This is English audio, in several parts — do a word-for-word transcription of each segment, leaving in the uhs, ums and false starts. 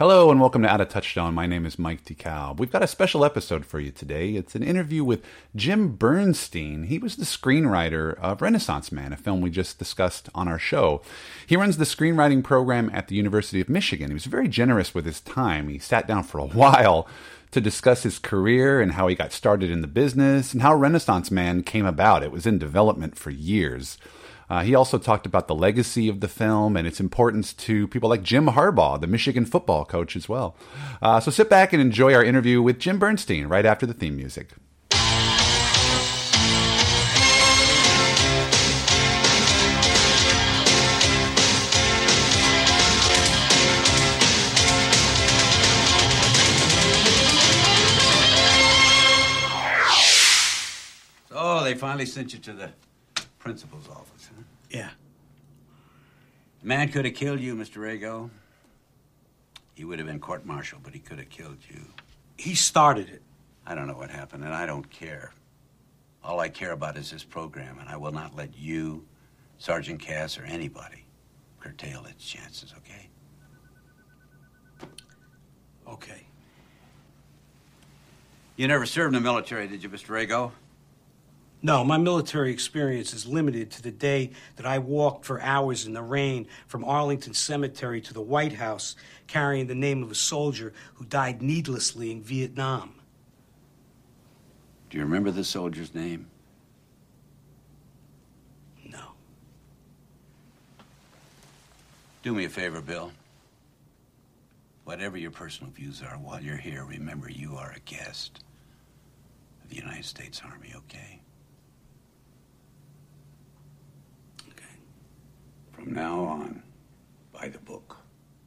Hello and welcome to Out of Touchdown. My name is Mike DeCalb. We've got a special episode for you today. It's an interview with Jim Bernstein. He was the screenwriter of Renaissance Man, a film we just discussed on our show. He runs the screenwriting program at the University of Michigan. He was very generous with his time. He sat down for a while to discuss his career and how he got started in the business and how Renaissance Man came about. It was in development for years. Uh, he also talked about the legacy of the film and its importance to people like Jim Harbaugh, the Michigan football coach as well. Uh, so sit back and enjoy our interview with Jim Bernstein right after the theme music. So they finally sent you to the principal's office, huh? Yeah. The man could have killed you, Mister Rago. He would have been court-martialed, but he could have killed you. He started it. I don't know what happened, and I don't care. All I care about is this program, and I will not let you, Sergeant Cass, or anybody curtail its chances, okay? Okay. You never served in the military, did you, Mister Rago? No, my military experience is limited to the day that I walked for hours in the rain from Arlington Cemetery to the White House carrying the name of a soldier who died needlessly in Vietnam. Do you remember the soldier's name? No. Do me a favor, Bill. Whatever your personal views are, while you're here, remember you are a guest of the United States Army, okay? From now on, by the book.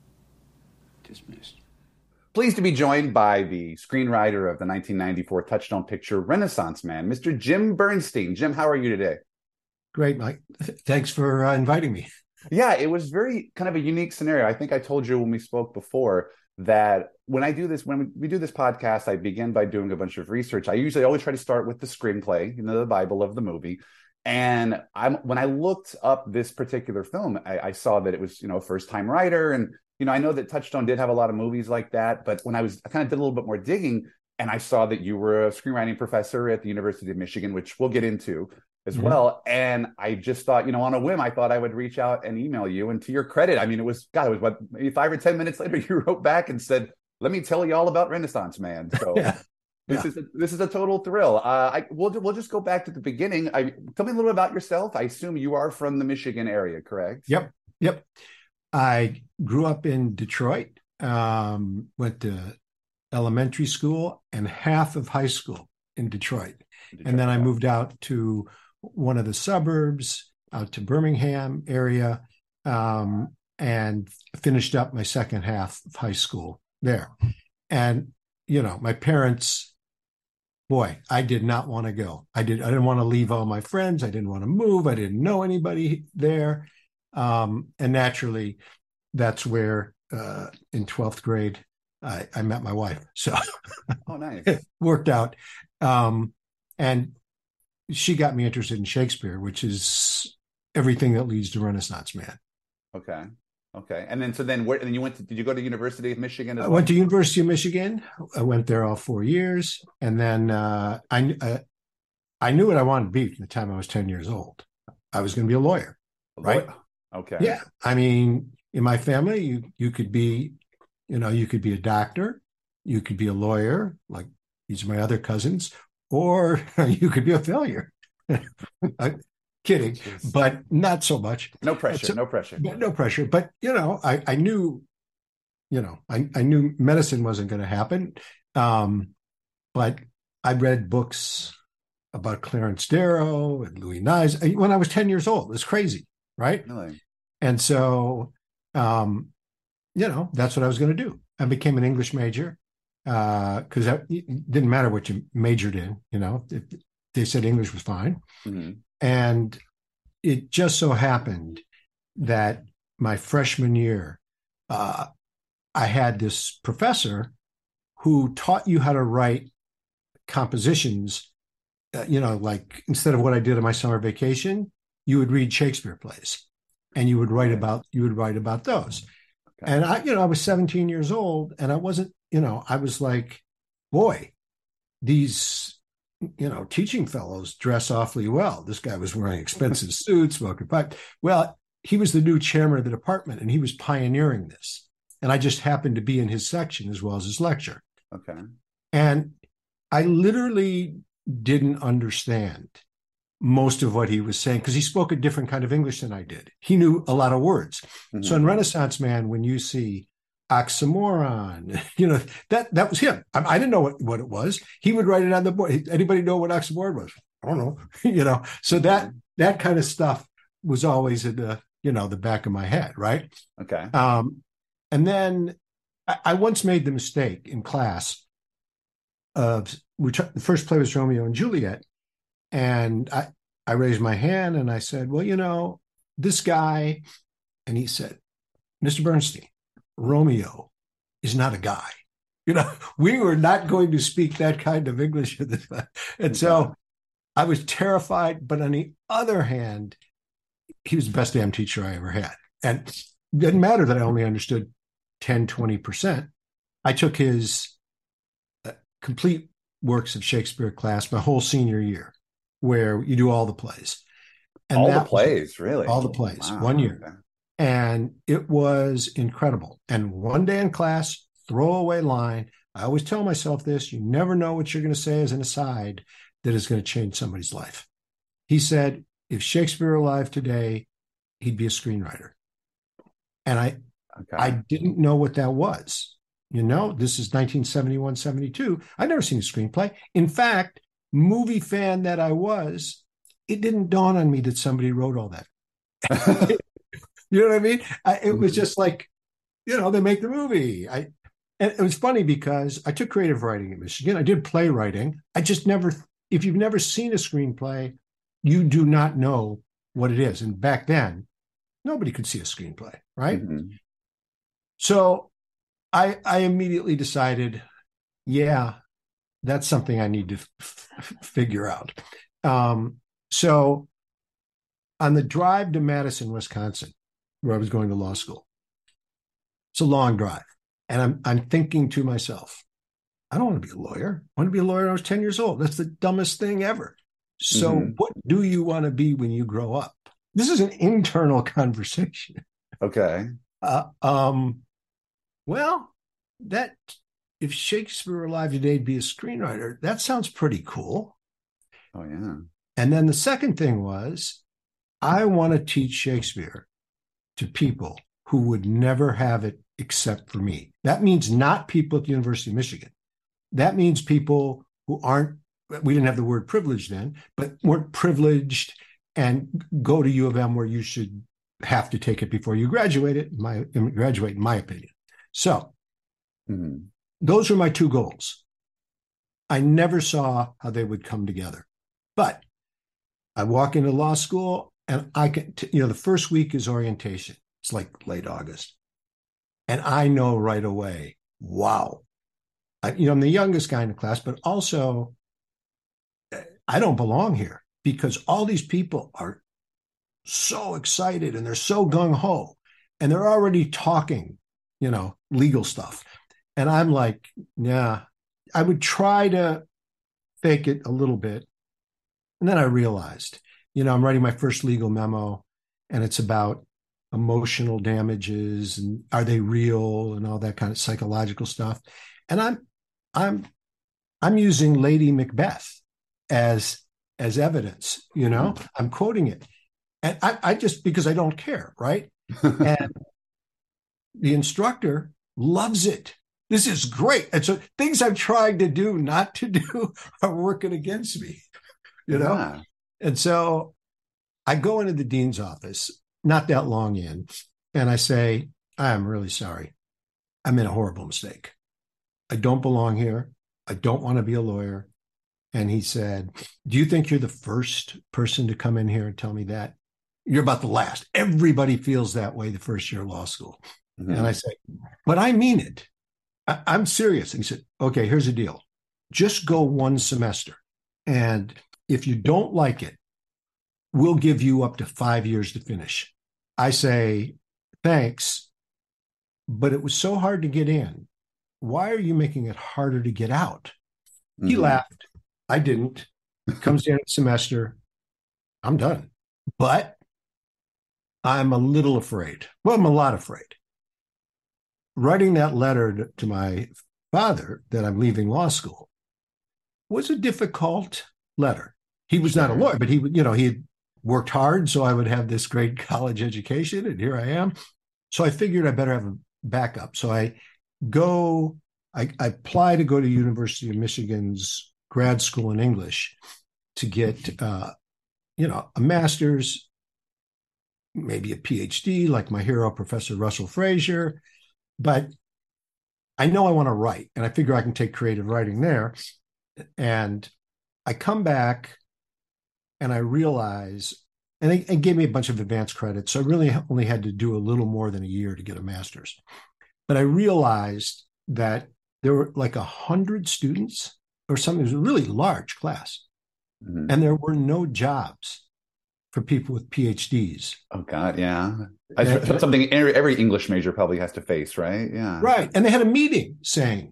Dismissed. Pleased to be joined by the screenwriter of the nineteen ninety-four touchdown picture Renaissance Man, Mister Jim Bernstein. Jim, how are you today? Great, Mike. Thanks for uh, inviting me. Yeah, it was very kind of a unique scenario. I think I told you when we spoke before that when I do this, when we do this podcast, I begin by doing a bunch of research. I usually always try to start with the screenplay, you know, the Bible of the movie. And I'm, when I looked up this particular film, I, I saw that it was, you know, a first-time writer. And, you know, I know that Touchstone did have a lot of movies like that. But when I was, I kind of did a little bit more digging, and I saw that you were a screenwriting professor at the University of Michigan, which we'll get into as mm-hmm. well. And I just thought, you know, on a whim, I thought I would reach out and email you. And to your credit, I mean, it was, God, it was what, maybe five or ten minutes later, you wrote back and said, let me tell you all about Renaissance Man. So yeah. This yeah. is a, this is a total thrill. Uh, I we'll we'll just go back to the beginning. I, tell me a little bit about yourself. I assume you are from the Michigan area, correct? Yep, yep. I grew up in Detroit. Um, went to elementary school and half of high school in Detroit, Detroit and then I moved out to one of the suburbs, out to Birmingham area, um, and finished up my second half of high school there. And you know, my parents. Boy, I did not want to go. I did. I didn't want to leave all my friends. I didn't want to move. I didn't know anybody there. Um, and naturally, that's where uh, in twelfth grade, I, I met my wife. So oh, nice. It worked out. Um, and she got me interested in Shakespeare, which is everything that leads to Renaissance Man. Okay. Okay. And then, so then where, and then you went to, did you go to University of Michigan as I well? went to University of Michigan. I went there all four years. And then uh, I, uh, I knew what I wanted to be from the time I was ten years old. I was going to be a lawyer. A right. Lawyer. Okay. Yeah. I mean, in my family, you, you could be, you know, you could be a doctor, you could be a lawyer, like these are my other cousins, or you could be a failure. Kidding, Jeez. But not so much. No pressure, so, no pressure. No pressure. But, you know, I, I knew, you know, I, I knew medicine wasn't going to happen. Um, but I read books about Clarence Darrow and Louis Nye when I was ten years old. It was crazy, right? Really? And so, um, you know, that's what I was going to do. I became an English major because uh, it didn't matter what you majored in, you know, it, they said English was fine. Mm-hmm. And it just so happened that my freshman year, uh, I had this professor who taught you how to write compositions, uh, you know, like instead of what I did on my summer vacation, you would read Shakespeare plays and you would write about, you would write about those. Okay. And I, you know, I was seventeen years old and I wasn't, you know, I was like, boy, these, you know, teaching fellows dress awfully well. This guy was wearing expensive suits, smoking pipe. Well, he was the new chairman of the department and he was pioneering this. And I just happened to be in his section as well as his lecture. Okay. And I literally didn't understand most of what he was saying because he spoke a different kind of English than I did. He knew a lot of words. Mm-hmm. So in Renaissance Man, when you see oxymoron, you know, that that was him. I, I didn't know what, what it was. He would write it on the board. Anybody know what oxymoron was? I don't know. you know, so that that kind of stuff was always in the, you know, the back of my head, right? Okay. Um, and then I, I once made the mistake in class of, which the first play was Romeo and Juliet. And I, I raised my hand and I said, well, you know, this guy, and he said, Mister Bernstein, Romeo is not a guy. You know, we were not going to speak that kind of English at this time. And so I was terrified. But on the other hand, he was the best damn teacher I ever had. And it didn't matter that I only understood ten, twenty percent. I took his uh, complete works of Shakespeare class my whole senior year, where you do all the plays. And all the plays, was, really? All the plays, wow. one year. Okay. And it was incredible. And one day in class, throwaway line, I always tell myself this, you never know what you're going to say as an aside that is going to change somebody's life. He said, if Shakespeare were alive today, he'd be a screenwriter. And I, okay. I didn't know what that was. You know, this is nineteen seventy-one, seventy-two. I'd never seen a screenplay. In fact, movie fan that I was, it didn't dawn on me that somebody wrote all that. You know what I mean? I, it was just like, you know, they make the movie. I, and it was funny because I took creative writing at Michigan. I did playwriting. I just never, if you've never seen a screenplay, you do not know what it is. And back then, nobody could see a screenplay, right? Mm-hmm. So I, I immediately decided, yeah, that's something I need to f- f- figure out. Um, so on the drive to Madison, Wisconsin, where I was going to law school, it's a long drive. And I'm I'm thinking to myself, I don't want to be a lawyer. I want to be a lawyer when I was ten years old. That's the dumbest thing ever. So mm-hmm. What do you want to be when you grow up? This is an internal conversation. Okay. Uh, um, well, that if Shakespeare were alive today to be a screenwriter, that sounds pretty cool. Oh, yeah. And then the second thing was, I want to teach Shakespeare to people who would never have it except for me. That means not people at the University of Michigan. That means people who aren't, we didn't have the word privileged then, but weren't privileged and go to U of M where you should have to take it before you graduate it, my graduate, in my opinion. So mm-hmm. Those were my two goals. I never saw how they would come together. But I walk into law school and I can, you know, the first week is orientation. It's like late August. And I know right away, wow. I, you know, I'm the youngest guy in the class, but also I don't belong here because all these people are so excited and they're so gung-ho and they're already talking, you know, legal stuff. And I'm like, yeah, I would try to fake it a little bit. And then I realized, you know, I'm writing my first legal memo and it's about emotional damages and are they real and all that kind of psychological stuff. And I'm, I'm, I'm using Lady Macbeth as, as evidence, you know, mm-hmm. I'm quoting it. And I, I just, because I don't care, right? And the instructor loves it. This is great. And so things I've tried to do, not to do, are working against me, you know? Yeah. And so I go into the dean's office, not that long in, and I say, I am really sorry. I made a horrible mistake. I don't belong here. I don't want to be a lawyer. And he said, do you think you're the first person to come in here and tell me that? You're about the last. Everybody feels that way the first year of law school. Mm-hmm. And I say, but I mean it. I- I'm serious. And he said, okay, here's the deal. Just go one semester. And if you don't like it, we'll give you up to five years to finish. I say, thanks, but it was so hard to get in. Why are you making it harder to get out? He Mhm. laughed. I didn't. Comes the end of the semester. I'm done. But I'm a little afraid. Well, I'm a lot afraid. Writing that letter to my father that I'm leaving law school was a difficult letter. He was not a lawyer, but he, you know, he had worked hard so I would have this great college education, and here I am. So I figured I better have a backup. So I go, I, I apply to go to University of Michigan's grad school in English to get, uh, you know, a master's, maybe a PhD, like my hero, Professor Russell Frazier. But I know I want to write, and I figure I can take creative writing there. And I come back and I realize, and they, they gave me a bunch of advanced credits. So I really only had to do a little more than a year to get a master's. But I realized that there were like a hundred students or something. It was a really large class. Mm-hmm. And there were no jobs for people with PhDs. Oh God, yeah. I and, something every, every English major probably has to face, right? Yeah. Right. And they had a meeting saying,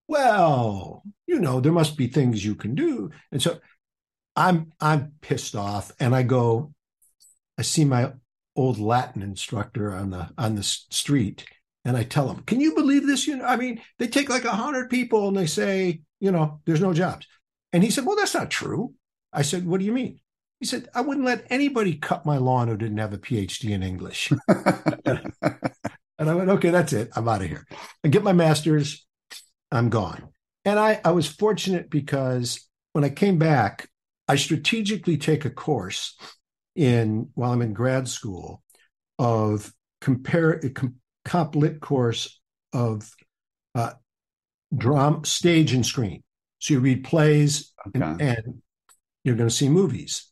well, you know, there must be things you can do. And so I'm I'm pissed off, and I go, I see my old Latin instructor on the on the street, and I tell him, can you believe this? You know, I mean, they take like a hundred people and they say, you know, there's no jobs. And he said, well, that's not true. I said, what do you mean? He said, I wouldn't let anybody cut my lawn who didn't have a PhD in English. And I went, okay, that's it. I'm out of here. I get my master's. I'm gone. And I, I was fortunate because when I came back, I strategically take a course in while I'm in grad school of compare a comp lit course of uh, drama, stage and screen. So you read plays okay. and, and you're going to see movies.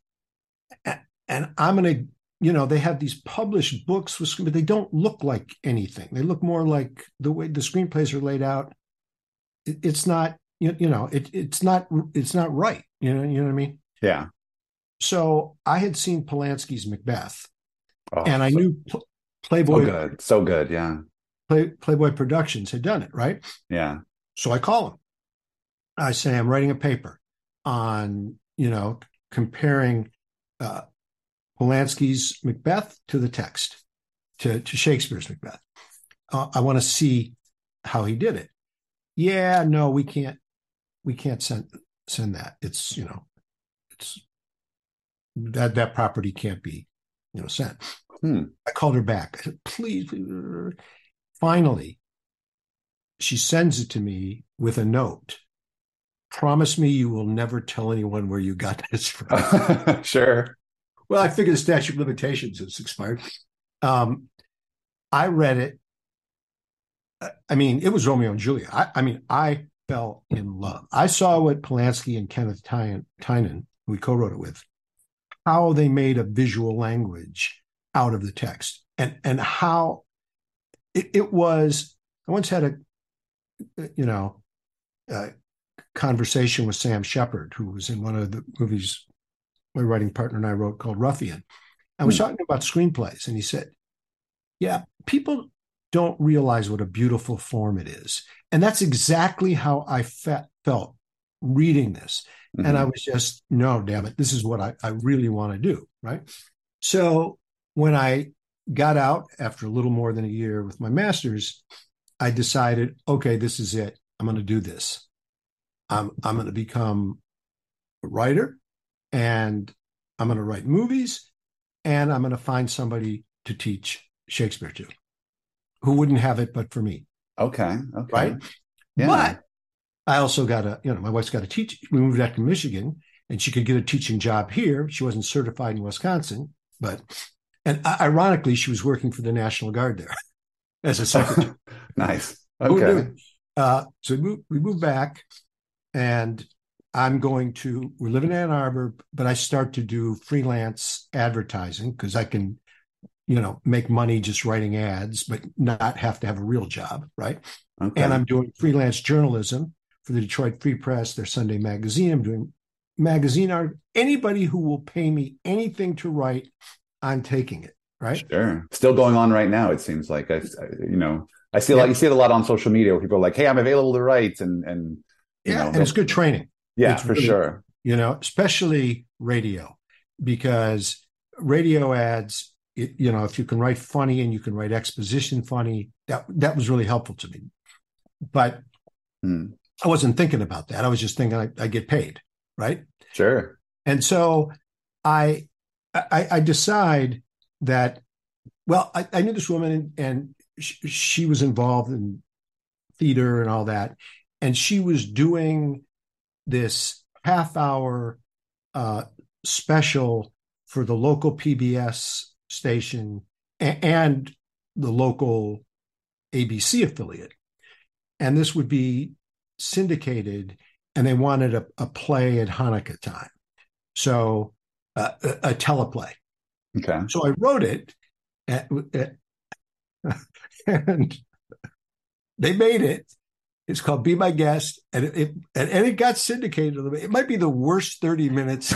And I'm going to, you know, they have these published books, with, but they don't look like anything. They look more like the way the screenplays are laid out. It, it's not, you, you know, it, it's not, it's not right. You know, you know what I mean? Yeah. So I had seen Polanski's Macbeth, oh, and I so, knew Playboy, so good, so good, yeah. Play, Playboy Productions had done it, right? Yeah. So I call him. I say, I'm writing a paper on, you know, comparing uh, Polanski's Macbeth to the text, to, to Shakespeare's Macbeth. Uh, I want to see how he did it. Yeah, no, we can't, we can't send send that. It's, you know, it's that that property can't be, you know, sent. Hmm. I called her back. I said, please, please. Finally, she sends it to me with a note. Promise me you will never tell anyone where you got this from. Sure. Well, I figured the statute of limitations has expired. Um, I read it. I mean, it was Romeo and Juliet. I, I mean, I fell in love. I saw what Polanski and Kenneth Tynan, Tynan, who we co-wrote it with, how they made a visual language out of the text, and and how it, it was. I once had a, you know, a conversation with Sam Shepard, who was in one of the movies my writing partner and I wrote called Ruffian. I was hmm. talking about screenplays, and he said, yeah, people don't realize what a beautiful form it is. And that's exactly how I fe- felt reading this. Mm-hmm. And I was just, no, damn it, this is what I, I really want to do, right? So when I got out after a little more than a year with my master's, I decided, okay, this is it. I'm going to do this. I'm, I'm going to become a writer, and I'm going to write movies, and I'm going to find somebody to teach Shakespeare to, who wouldn't have it but for me. Okay. Okay. Right. Yeah. But I also got a, you know, my wife's got to teach. We moved back to Michigan, and she could get a teaching job here. She wasn't certified in Wisconsin, but, and ironically, she was working for the National Guard there as a secretary. Nice. Okay. Uh, so we moved, we moved back, and I'm going to, we're living in Ann Arbor, but I start to do freelance advertising because I can, you know, make money just writing ads, but not have to have a real job, right? Okay. And I'm doing freelance journalism for the Detroit Free Press, their Sunday magazine. I'm doing magazine art. Anybody who will pay me anything to write, I'm taking it, right? Sure. Still going on right now, it seems like. I, you know, I see a Yeah. lot. You see it a lot on social media where people are like, "Hey, I'm available to write," and and you Yeah, know, and it's good training. Yeah, It's for really- sure. You know, especially radio, because radio ads, it, you know, if you can write funny and you can write exposition funny, that that was really helpful to me. But Hmm. I wasn't thinking about that. I was just thinking I, I get paid, right? Sure. And so I I, I decide that, well, I, I knew this woman and, and she, she was involved in theater and all that. And she was doing this half hour uh, special for the local P B S station and, and the local A B C affiliate. And this would be syndicated, and they wanted a, a play at Hanukkah time. So uh, a, a teleplay. Okay. So I wrote it, and, and they made it. It's called Be My Guest, and it, it and it got syndicated. It might be the worst thirty minutes.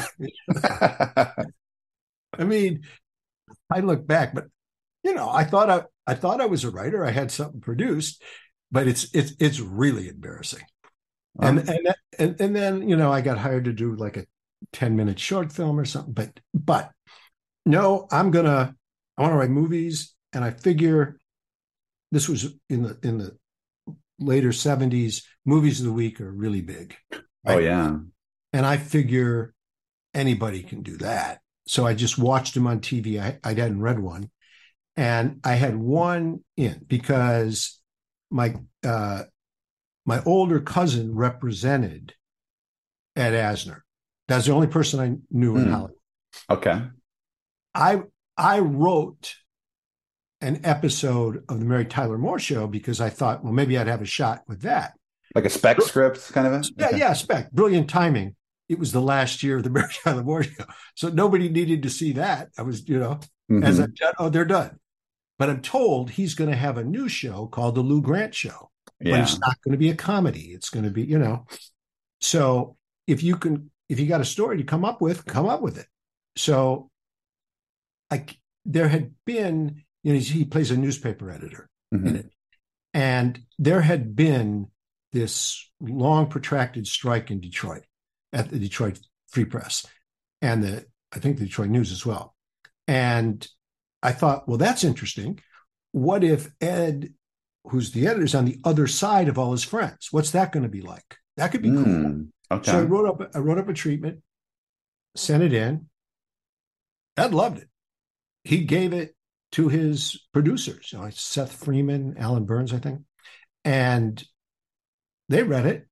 I mean, I look back, but you know, I thought I I thought I was a writer. I had something produced, but it's it's it's really embarrassing. Um, And and and and then you know, I got hired to do like a ten minute short film or something. But but no, I'm gonna I want to write movies, and I figure this was in the in the later seventies. Movies of the week are really big. Oh yeah. And I figure anybody can do that. So I just watched them on T V. I, I hadn't read one. And I had one in because my uh, my older cousin represented Ed Asner. That's the only person I knew in Hmm. Hollywood. Okay. I I wrote an episode of the Mary Tyler Moore Show because I thought, well, maybe I'd have a shot with that. Like a spec script kind of a Yeah, okay. yeah, spec. Brilliant timing. It was the last year of the Mary Tyler Moore Show. So nobody needed to see that. I was, you know, Mhm. as I'm done, oh, they're done. But I'm told he's going to have a new show called The Lou Grant Show. But Yeah. it's not going to be a comedy. It's going to be, you know. So if you can, if you got a story to come up with, come up with it. So I, there had been, you know, he plays a newspaper editor Mhm. in it. And there had been this long protracted strike in Detroit at the Detroit Free Press and the, I think the Detroit News as well. And I thought, well, that's interesting. What if Ed, who's the editor, is on the other side of all his friends? What's that going to be like? That could be cool. Mm, okay. So I wrote up, I wrote up a treatment, sent it in. Ed loved it. He gave it to his producers, you know, like Seth Freeman, Alan Burns, I think, and they read it,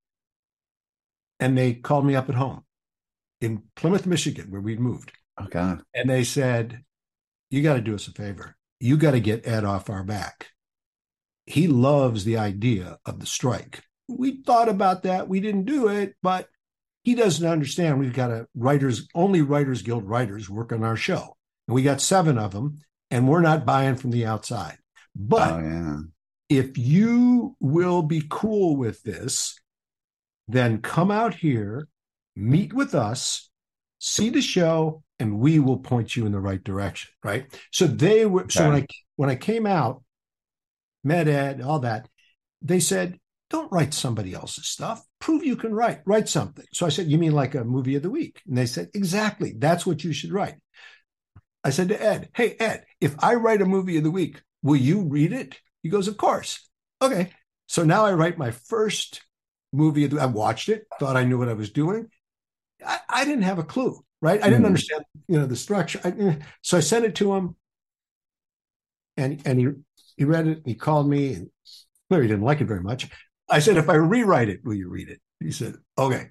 and they called me up at home in Plymouth, Michigan, where we'd moved, Oh God. and they said, "You got to do us a favor. You got to get Ed off our back. He loves the idea of the strike. We thought about that. We didn't do it, but he doesn't understand. We've got a writers, only Writers Guild writers work on our show. And we got seven of them, and we're not buying from the outside. But Oh yeah. if you will be cool with this, then come out here, meet with us, see the show, and we will point you in the right direction." Right. So they were, so when I, when I came out, met Ed, all that, they said, "Don't write somebody else's stuff. Prove you can write. Write something." So I said, "You mean like a movie of the week?" And they said, "Exactly. That's what you should write." I said to Ed, "Hey, Ed, if I write a movie of the week, will you read it?" He goes, "Of course." Okay. So now I write my first movie of the I watched it, thought I knew what I was doing. I, I didn't have a clue, right? I didn't Mhm. understand, you know, the structure. I, so I sent it to him, and and he he read it. He called me, and clearly he didn't like it very much. I said, "If I rewrite it, will you read it?" He said, "Okay."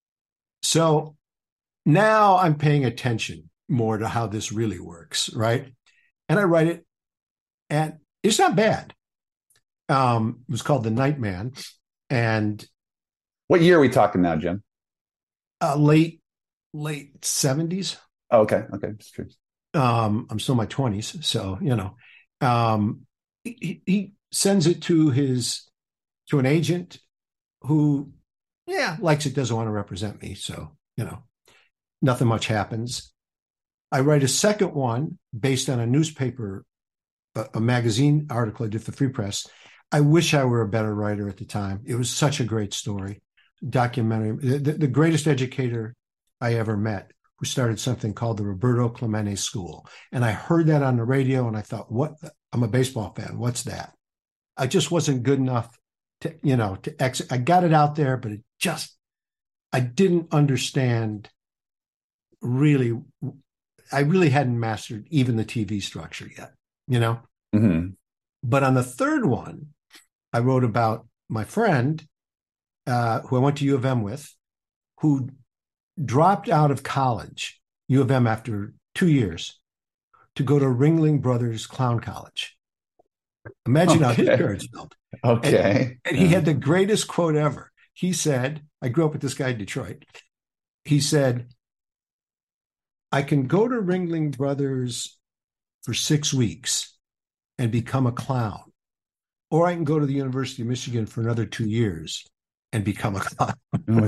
So now I'm paying attention more to how this really works, right? And I write it, and it's not bad. Um, it was called The Nightman, and What year are we talking now, Jim? uh, late late seventies. Oh, okay. Okay. Just curious. Um, I'm still in my twenties, so you know. Um, he, he sends it to his to an agent who, yeah, likes it, doesn't want to represent me. So you know, nothing much happens. I write a second one based on a newspaper, a, a magazine article I did for Free Press. I wish I were a better writer at the time. It was such a great story. Documentary, the, the greatest educator I ever met, who started something called the Roberto Clemente School. And I heard that on the radio and I thought, what? I'm a baseball fan. What's that? I just wasn't good enough to, you know, to ex. I got it out there, but it just, I didn't understand really. I really hadn't mastered even the T V structure yet, you know? Mm-hmm. But on the third one, I wrote about my friend uh, who I went to U of M with, who dropped out of college, U of M, after two years to go to Ringling Brothers Clown College. Imagine okay. how his parents felt. Okay. And, and he had the greatest quote ever. He said, I grew up with this guy in Detroit. He said, I can go to Ringling Brothers for six weeks and become a clown, or I can go to the University of Michigan for another two years and become a clown.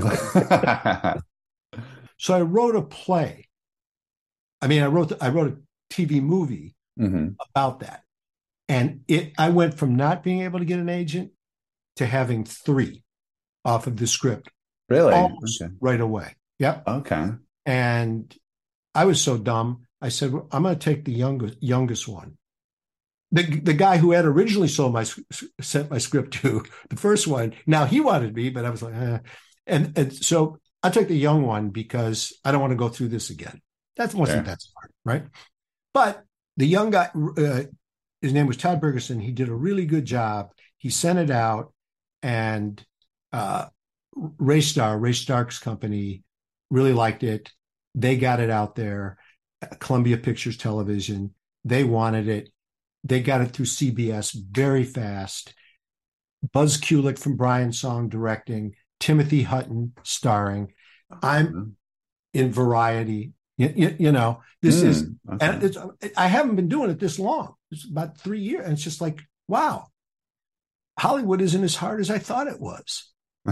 So I wrote a play. I mean, I wrote I wrote a T V movie mm-hmm. about that, and it. I went from not being able to get an agent to having three off of the script. Really? Almost okay. Right away. Yep. Okay. And I was so dumb. I said, well, I'm going to take the youngest youngest one. The the guy who had originally sold my sent my script to the first one. Now he wanted me, but I was like, eh. and and so I took the young one because I don't want to go through this again. That wasn't yeah. that smart, right? But the young guy, uh, his name was Todd Bergeson. He did a really good job. He sent it out, and uh, Ray Star, Ray Stark's company, really liked it. They got it out there. Columbia Pictures Television. They wanted it. They got it through C B S very fast. Buzz Kulik from Brian Song directing. Timothy Hutton starring. I'm mm-hmm. in Variety. You, you, you know, this mm, is, okay. and it's, I haven't been doing it this long. It's about three years. And it's just like, wow, Hollywood isn't as hard as I thought it was.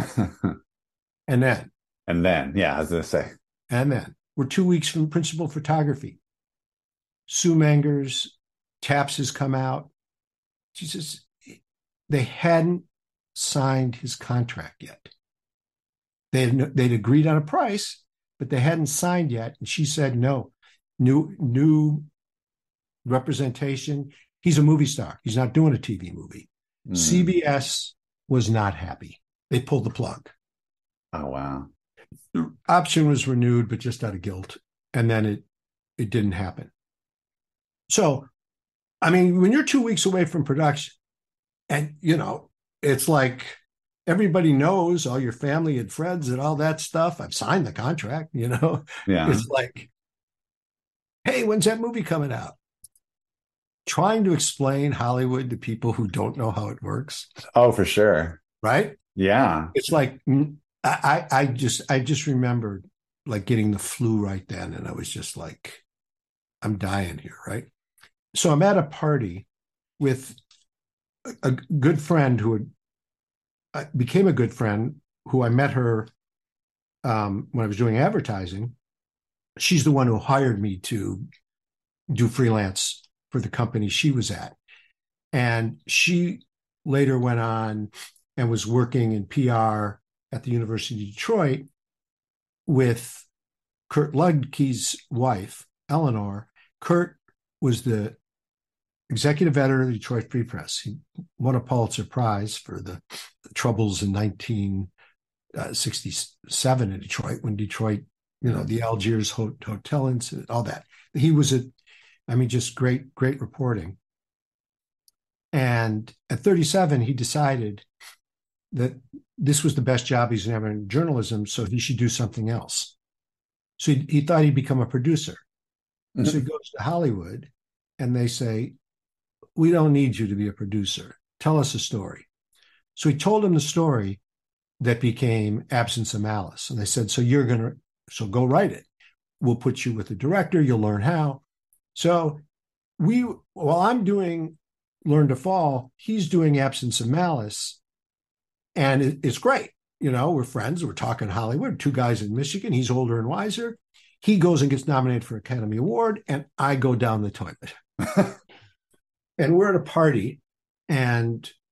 and then. And then, yeah, I was going to say. And then. We're two weeks from principal photography. Sue Mengers, Taps has come out. She says, they hadn't signed his contract yet. They had, they'd agreed on a price, but they hadn't signed yet. And she said, no, new, new representation. He's a movie star. He's not doing a T V movie. Mm. C B S was not happy. They pulled the plug. Oh, wow. The option was renewed, but just out of guilt. And then it, it didn't happen. So, I mean, when you're two weeks away from production and, you know, it's like everybody knows, all your family and friends and all that stuff. I've signed the contract, you know, yeah. It's like, hey, when's that movie coming out? Trying to explain Hollywood to people who don't know how it works. Oh, for sure. Right? Yeah. It's like, I, I just, I just remembered like getting the flu right then. And I was just like, I'm dying here. Right. So I'm at a party with a, a good friend who had, uh, became a good friend, who I met her um, when I was doing advertising. She's the one who hired me to do freelance for the company she was at. And she later went on and was working in P R at the University of Detroit with Kurt Ludke's wife, Eleanor. Kurt was the executive editor of the Detroit Free Press. He won a Pulitzer Prize for the, the troubles in nineteen sixty-seven in Detroit, when Detroit, you know, the Algiers Hotel incident, all that. He was a, I mean, just great, great reporting. And at thirty-seven, he decided that this was the best job he's ever in journalism, so he should do something else. So he, he thought he'd become a producer. Mm-hmm. So he goes to Hollywood, and they say, we don't need you to be a producer. Tell us a story. So he told them the story that became Absence of Malice. And they said, so you're going to, so go write it. We'll put you with the director. You'll learn how. So we, while I'm doing Learn to Fall, he's doing Absence of Malice. And it, it's great. You know, we're friends. We're talking Hollywood, two guys in Michigan. He's older and wiser. He goes and gets nominated for Academy Award, and I go down the toilet. And we're at a party, and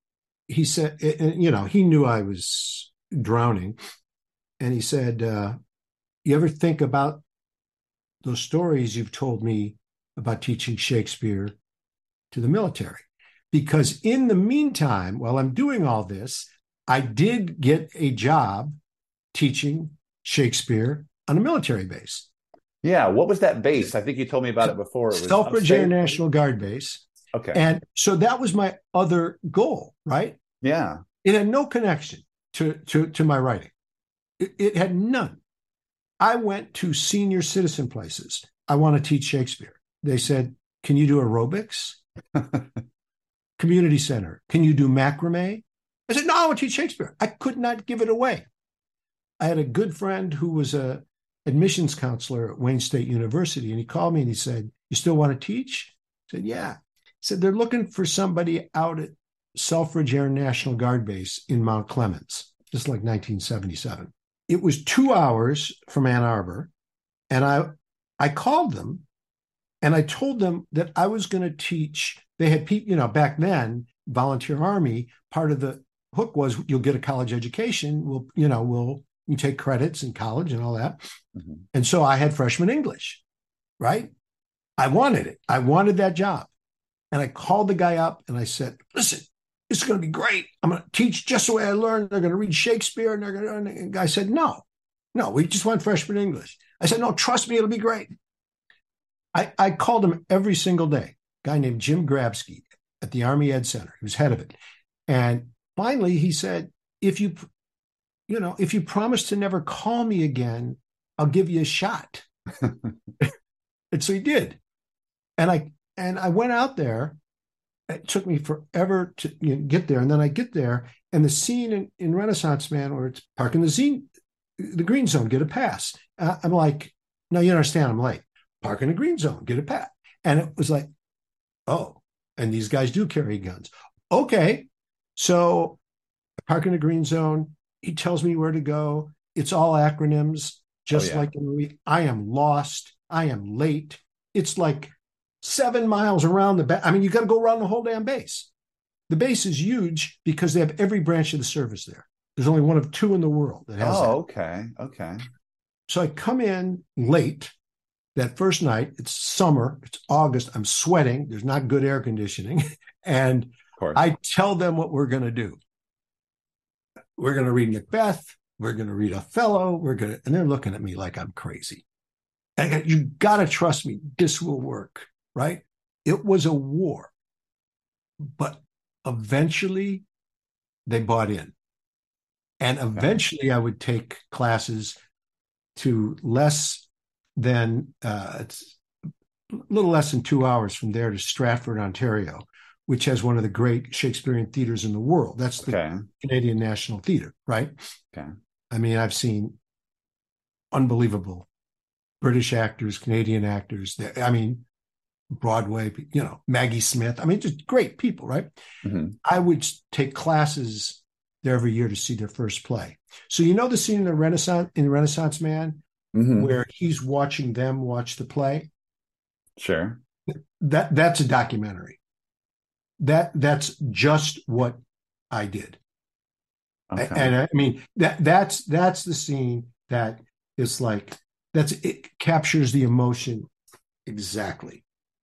he said, you know, he knew I was drowning. And he said, uh, you ever think about those stories you've told me about teaching Shakespeare to the military? Because in the meantime, while I'm doing all this, I did get a job teaching Shakespeare on a military base. Yeah. What was that base? I think you told me about it before. It was Selfridge Air upstate? National Guard Base. Okay. And so that was my other goal, right? Yeah. It had no connection to, to, to my writing. It, it had none. I went to senior citizen places. I want to teach Shakespeare. They said, can you do aerobics? Community center. Can you do macrame? I said, no, I want to teach Shakespeare. I could not give it away. I had a good friend who was a admissions counselor at Wayne State University, and he called me and he said, you still want to teach? I said, yeah. He said, they're looking for somebody out at Selfridge Air National Guard Base in Mount Clemens, just like nineteen seventy-seven. It was two hours from Ann Arbor, and I I called them, and I told them that I was going to teach. They had people, you know, back then, volunteer army, part of the hook was you'll get a college education. We'll, you know, we'll you take credits in college and all that. Mm-hmm. And so I had freshman English, right? I wanted it. I wanted that job. And I called the guy up and I said, listen, this is going to be great. I'm going to teach just the way I learned. They're going to read Shakespeare. And they're going to, and the guy said, no, no, we just want freshman English. I said, no, trust me, it'll be great. I, I called him every single day, a guy named Jim Grabsky at the Army Ed Center. He was head of it. And finally he said, if you, you know, if you promise to never call me again, I'll give you a shot. And so he did. And I, and I went out there. It took me forever to you know, get there. And then I get there, and the scene in, in Renaissance Man where it's parking the zine, the green zone, get a pass. Uh, I'm like, no, you understand, I'm late. Park in the green zone, get a pass. And it was like, oh, and these guys do carry guns. Okay. So I park in the green zone. He tells me where to go. It's all acronyms, just oh, yeah. like in the movie. I am lost. I am late. It's like seven miles around the base. I mean, you got to go around the whole damn base. The base is huge because they have every branch of the service there. There's only one of two in the world that has Oh, that. okay. Okay. So I come in late that first night. It's summer. It's August. I'm sweating. There's not good air conditioning. And I tell them what we're going to do. We're going to read Macbeth. We're going to read Othello. We're going to, and they're looking at me like I'm crazy. And I go, you got to trust me. This will work. Right? It was a war, but eventually they bought in. And eventually I would take classes to less than, uh, it's a little less than two hours from there to Stratford, Ontario, which has one of the great Shakespearean theaters in the world. That's the okay. Canadian National Theatre, right? Okay. I mean, I've seen unbelievable British actors, Canadian actors. I mean, Broadway, you know, Maggie Smith. I mean, just great people, right? Mm-hmm. I would take classes there every year to see their first play. So you know the scene in the Renaissance in Renaissance Man mm-hmm. where he's watching them watch the play? Sure. That that's a documentary. That that's just what I did. Okay. And I mean that that's that's the scene that is like that's it captures the emotion exactly.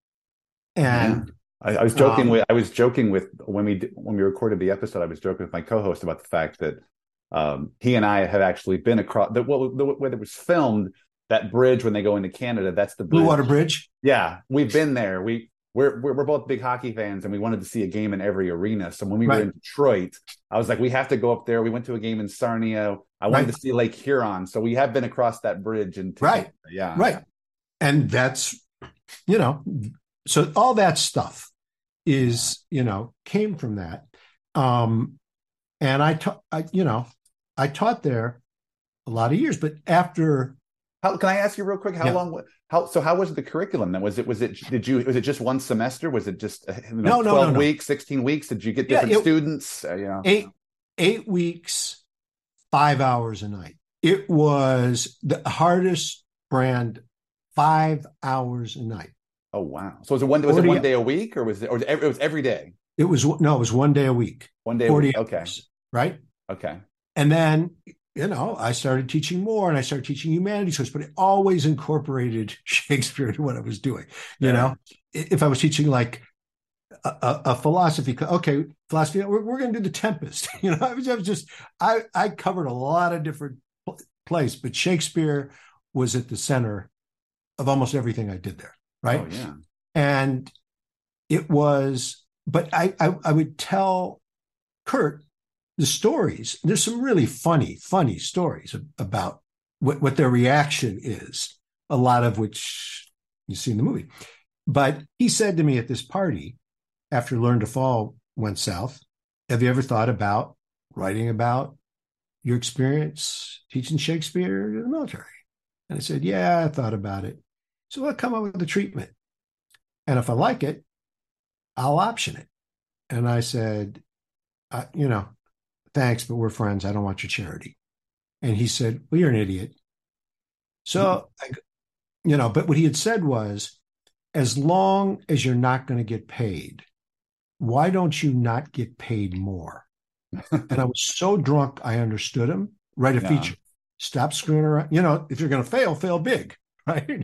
And yeah. I, I was joking um, with I was joking with when we did, when we recorded the episode. I was joking with my co-host about the fact that um, he and I have actually been across the well, the, where it was filmed. That bridge when they go into Canada, that's the bridge. Blue Water Bridge. Yeah, we've been there. We we're, we're we're both big hockey fans, and we wanted to see a game in every arena. So when we right. were in Detroit, I was like, we have to go up there. We went to a game in Sarnia. I wanted right. to see Lake Huron, so we have been across that bridge. And right, yeah, right, and that's you know. So all that stuff is, you know, came from that. Um, and I taught, I, you know, I taught there a lot of years, but after. How, can I ask you real quick? How yeah. long, how, so how was the curriculum then? Was it, was it, did you, was it just one semester? Was it just you know, no, no, twelve no, no. weeks, sixteen weeks? Did you get different yeah, it, students? Uh, you know? Eight, eight weeks, five hours a night. It was the hardest brand, five hours a night. Oh wow! So was it one? Was it one day a week, or was it? Or it was every day? It was no, it was one day a week. One day a forty week. Okay. hours, right? Okay. And then, you know, I started teaching more and I started teaching humanities course, but it always incorporated Shakespeare into what I was doing. You Yeah. know, if I was teaching like a, a, a philosophy, okay, philosophy, we're, we're going to do the Tempest. You know, I was, I was just, I, I covered a lot of different pl- places, but Shakespeare was at the center of almost everything I did there. Right. Oh, yeah. And it was, but I, I, I would tell Kurt the stories. There's some really funny, funny stories about what, what their reaction is, a lot of which you see in the movie. But he said to me at this party, after Learn to Fall went south, have you ever thought about writing about your experience teaching Shakespeare in the military? And I said, yeah, I thought about it. So I'll come up with a treatment. And if I like it, I'll option it. And I said, I, you know, thanks, but we're friends. I don't want your charity. And he said, well, you're an idiot. So, I, you know, but what he had said was, as long as you're not going to get paid, why don't you not get paid more? And I was so drunk, I understood him. Write a Yeah. feature. Stop screwing around. You know, if you're going to fail, fail big, right?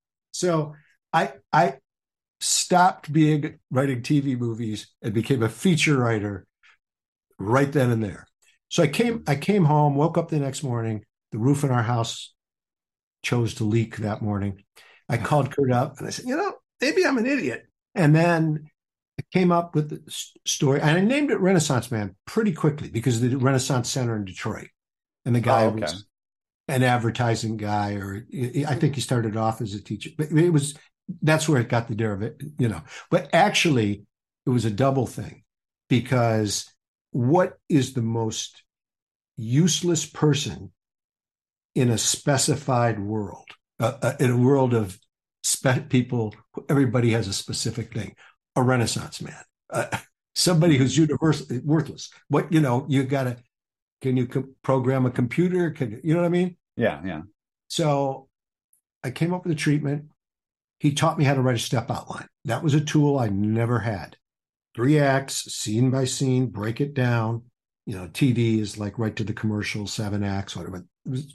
So I I stopped being writing T V movies and became a feature writer right then and there. So I came I came home, woke up the next morning. The roof in our house chose to leak that morning. I called Kurt up and I said, you know, maybe I'm an idiot. And then I came up with the story, and I named it Renaissance Man pretty quickly because of the Renaissance Center in Detroit. And the guy Oh, okay. was an advertising guy, or I think he started off as a teacher, but it was, that's where it got the derivative, you know. But actually, it was a double thing, because what is the most useless person in a specified world, uh, uh, in a world of spe- people, everybody has a specific thing, a Renaissance man, uh, somebody who's universal, worthless. What, you know, you got to, can you co- program a computer? Can you, you know what I mean? Yeah. Yeah. So I came up with a treatment. He taught me how to write a step outline. That was a tool I never had. Three acts, scene by scene, break it down. You know, T V is like right to the commercial, seven acts, whatever. It was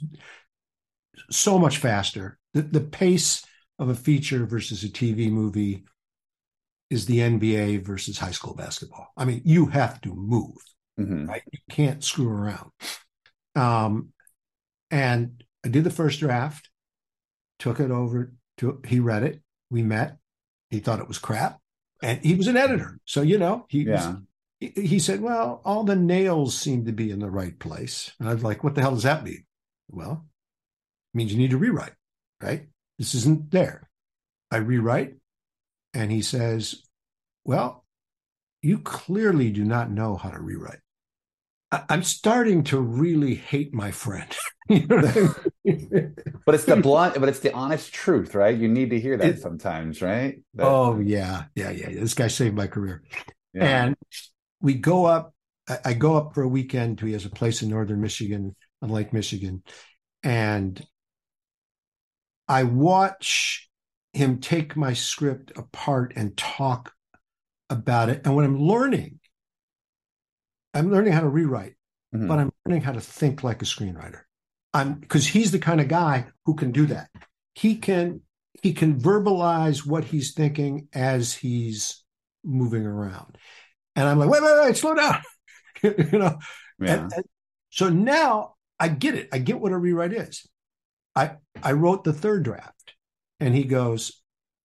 so much faster. The, the pace of a feature versus a T V movie is the N B A versus high school basketball. I mean, you have to move, Mm-hmm. right? You can't screw around. Um, and I did the first draft, took it over to, he read it. We met. He thought it was crap. And he was an editor. So, you know, he Yeah. was, he, he said, well, all the nails seem to be in the right place. And I was like, what the hell does that mean? Well, it means you need to rewrite, right? This isn't there. I rewrite. And he says, well, you clearly do not know how to rewrite. I, I'm starting to really hate my friend. You know what I mean? But it's the blunt, but it's the honest truth, right? You need to hear that It- sometimes, right? That- Oh, yeah, yeah, yeah. This guy saved my career. yeah. And we go up, I, I go up for a weekend to, he has a place in northern Michigan, on Lake Michigan. And I watch him take my script apart and talk about it. And when I'm learning, I'm learning how to rewrite, Mhm. but I'm learning how to think like a screenwriter. I'm because he's the kind of guy who can do that. He can he can verbalize what he's thinking as he's moving around. And I'm like, wait, wait, wait, slow down. You know. Yeah. And- and so now I get it. I get what a rewrite is. I I wrote the third draft, and he goes,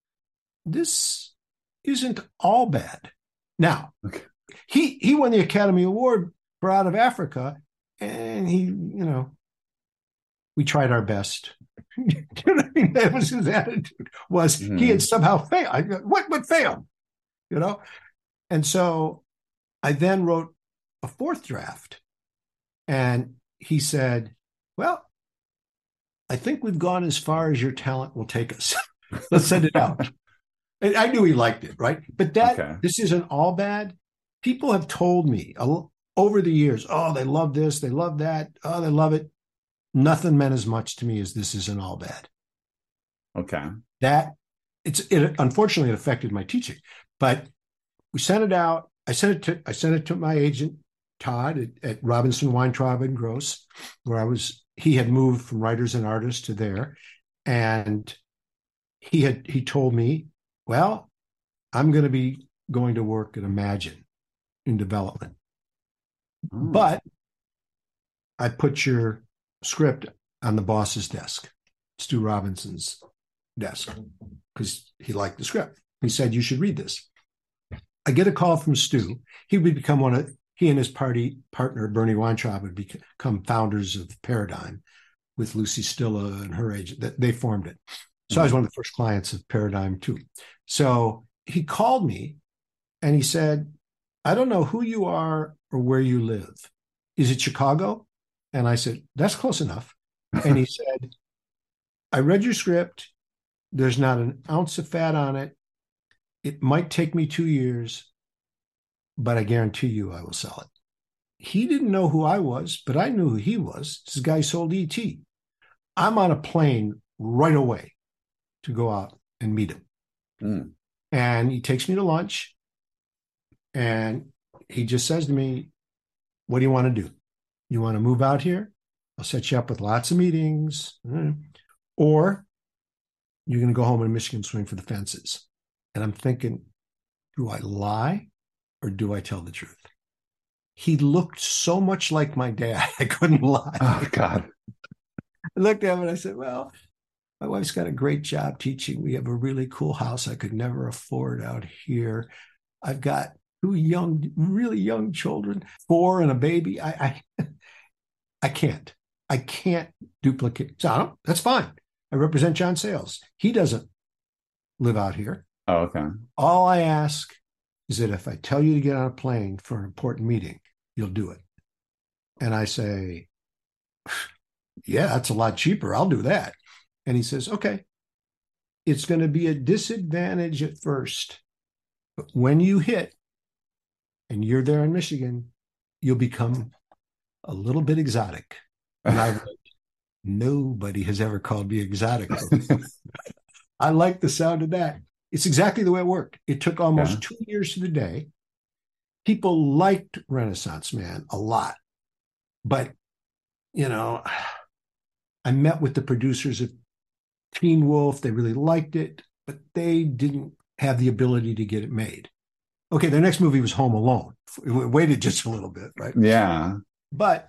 this isn't all bad. Now, Okay. he he won the Academy Award for Out of Africa, and he, you know, we tried our best. You know what I mean? That was his attitude. Was Mhm. he had somehow failed? I, what would fail? You know, and so I then wrote a fourth draft, and he said, "Well, I think we've gone as far as your talent will take us. Let's send it out." And I knew he liked it, right? But that Okay. this isn't all bad. People have told me a- over the years, oh, they love this, they love that, oh, they love it. Nothing meant as much to me as this isn't all bad. Okay. That it's it unfortunately it affected my teaching, but we sent it out. I sent it to I sent it to my agent Todd at, at Robinson Weintraub and Gross, where I was. He had moved from Writers and Artists to there, and he had he told me, "Well, I'm going to be going to work at Imagine in development, mm. but I put your script on the boss's desk, Stu Robinson's desk, because he liked the script. He said you should read this." I get a call from Stu. He would become one of he and his party partner Bernie Weintraub would become founders of Paradigm with Lucy Stilla and her agent. They formed it. So mm-hmm. I was one of the first clients of Paradigm too. So he called me and he said, "I don't know who you are or where you live. Is it Chicago?" And I said, "That's close enough." And he said, "I read your script. There's not an ounce of fat on it. It might take me two years, but I guarantee you I will sell it." He didn't know who I was, but I knew who he was. This guy sold E T. I'm on a plane right away to go out and meet him. Mm. And he takes me to lunch, and he just says to me, "What do you want to do? You want to move out here? I'll set you up with lots of meetings. Or you're going to go home in Michigan, swing for the fences." And I'm thinking, do I lie or do I tell the truth? He looked so much like my dad, I couldn't lie. Oh, God. I looked at him and I said, "Well, my wife's got a great job teaching. We have a really cool house I could never afford out here. I've got two young, really young children, four and a baby. I I, I can't. I can't duplicate." So I don't, that's fine. I represent John Sayles. He doesn't live out here. Oh, okay. All I ask is that if I tell you to get on a plane for an important meeting, you'll do it. And I say, "Yeah, that's a lot cheaper. I'll do that." And he says, "Okay, it's going to be a disadvantage at first, but when you hit and you're there in Michigan, you'll become a little bit exotic." And I went, "Nobody has ever called me exotic." I like the sound of that. It's exactly the way it worked. It took almost yeah. two years to the day. People liked Renaissance Man a lot. But, you know, I met with the producers of Teen Wolf. They really liked it, but they didn't have the ability to get it made. Okay, their next movie was Home Alone. It waited just a little bit, right? Yeah. But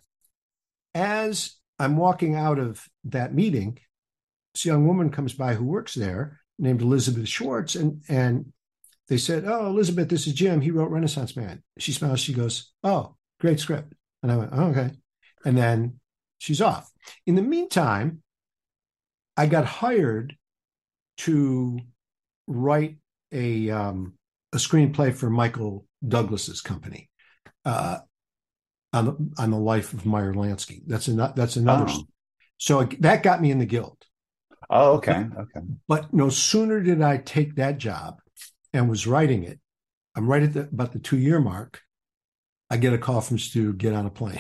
as I'm walking out of that meeting, this young woman comes by who works there, named Elizabeth Schwartz, and and they said, "Oh, Elizabeth, this is Jim. He wrote Renaissance Man." She smiles. She goes, "Oh, great script." And I went, "Oh, okay." And then she's off. In the meantime, I got hired to write a um, a screenplay for Michael Douglas's company uh, on the on the life of Meyer Lansky. That's another. That's another. Oh. So that got me in the Guild. Oh, okay. Okay. But no sooner did I take that job and was writing it, I'm right at the, about the two year mark, I get a call from Stu, "Get on a plane."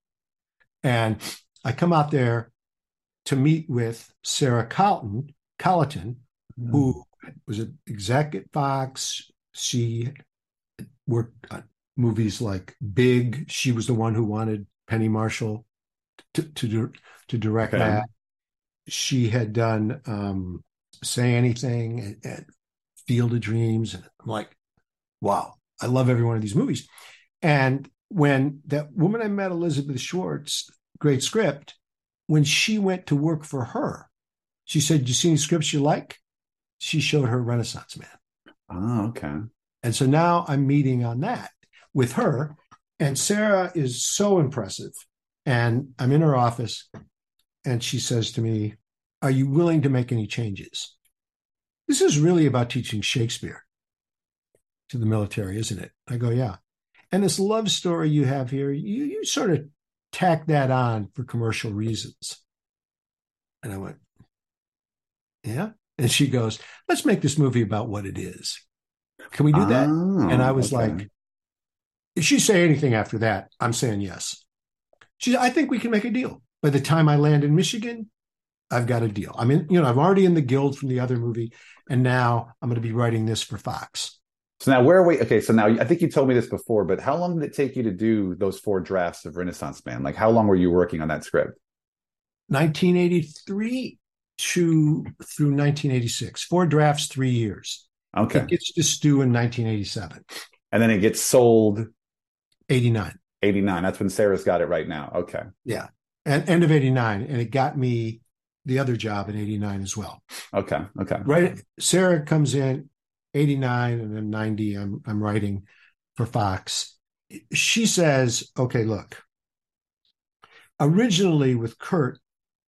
And I come out there to meet with Sarah Colton, Colleton, mm. who was an exec at Fox. She worked on movies like Big. She was the one who wanted Penny Marshall to, to, to direct okay. that. She had done um, Say Anything and, and Field of Dreams. And I'm like, wow, I love every one of these movies. And when that woman I met, Elizabeth Schwartz, great script, when she went to work for her, she said, "Do you see any scripts you like?" She showed her Renaissance Man. Oh, okay. And so now I'm meeting on that with her. And Sarah is so impressive. And I'm in her office. And she says to me, "Are you willing to make any changes?" This is really about teaching Shakespeare to the military, isn't it? I go, "Yeah." "And this love story you have here, you, you sort of tack that on for commercial reasons." And I went, "Yeah." And she goes, "Let's make this movie about what it is. Can we do oh, that?" And I was okay. like, if she say anything after that, I'm saying yes. She said, "I think we can make a deal. By the time I land in Michigan, I've got a deal. I mean, you know, I'm already in the Guild from the other movie, and now I'm going to be writing this for Fox." So now where are we? Okay, so now I think you told me this before, but how long did it take you to do those four drafts of Renaissance Man? Like, how long were you working on that script? nineteen eighty-three to through nineteen eighty-six. Four drafts, three years. Okay. It gets to stew in nineteen eighty-seven. And then it gets sold eighty-nine. eighty-nine. That's when Sarah's got it right now. Okay. Yeah. And end of eighty-nine. And it got me the other job in eighty-nine as well. Okay. Okay. Right. Sarah comes in eighty-nine and then ninety. I'm I'm writing for Fox. She says, okay, look, originally with Kurt,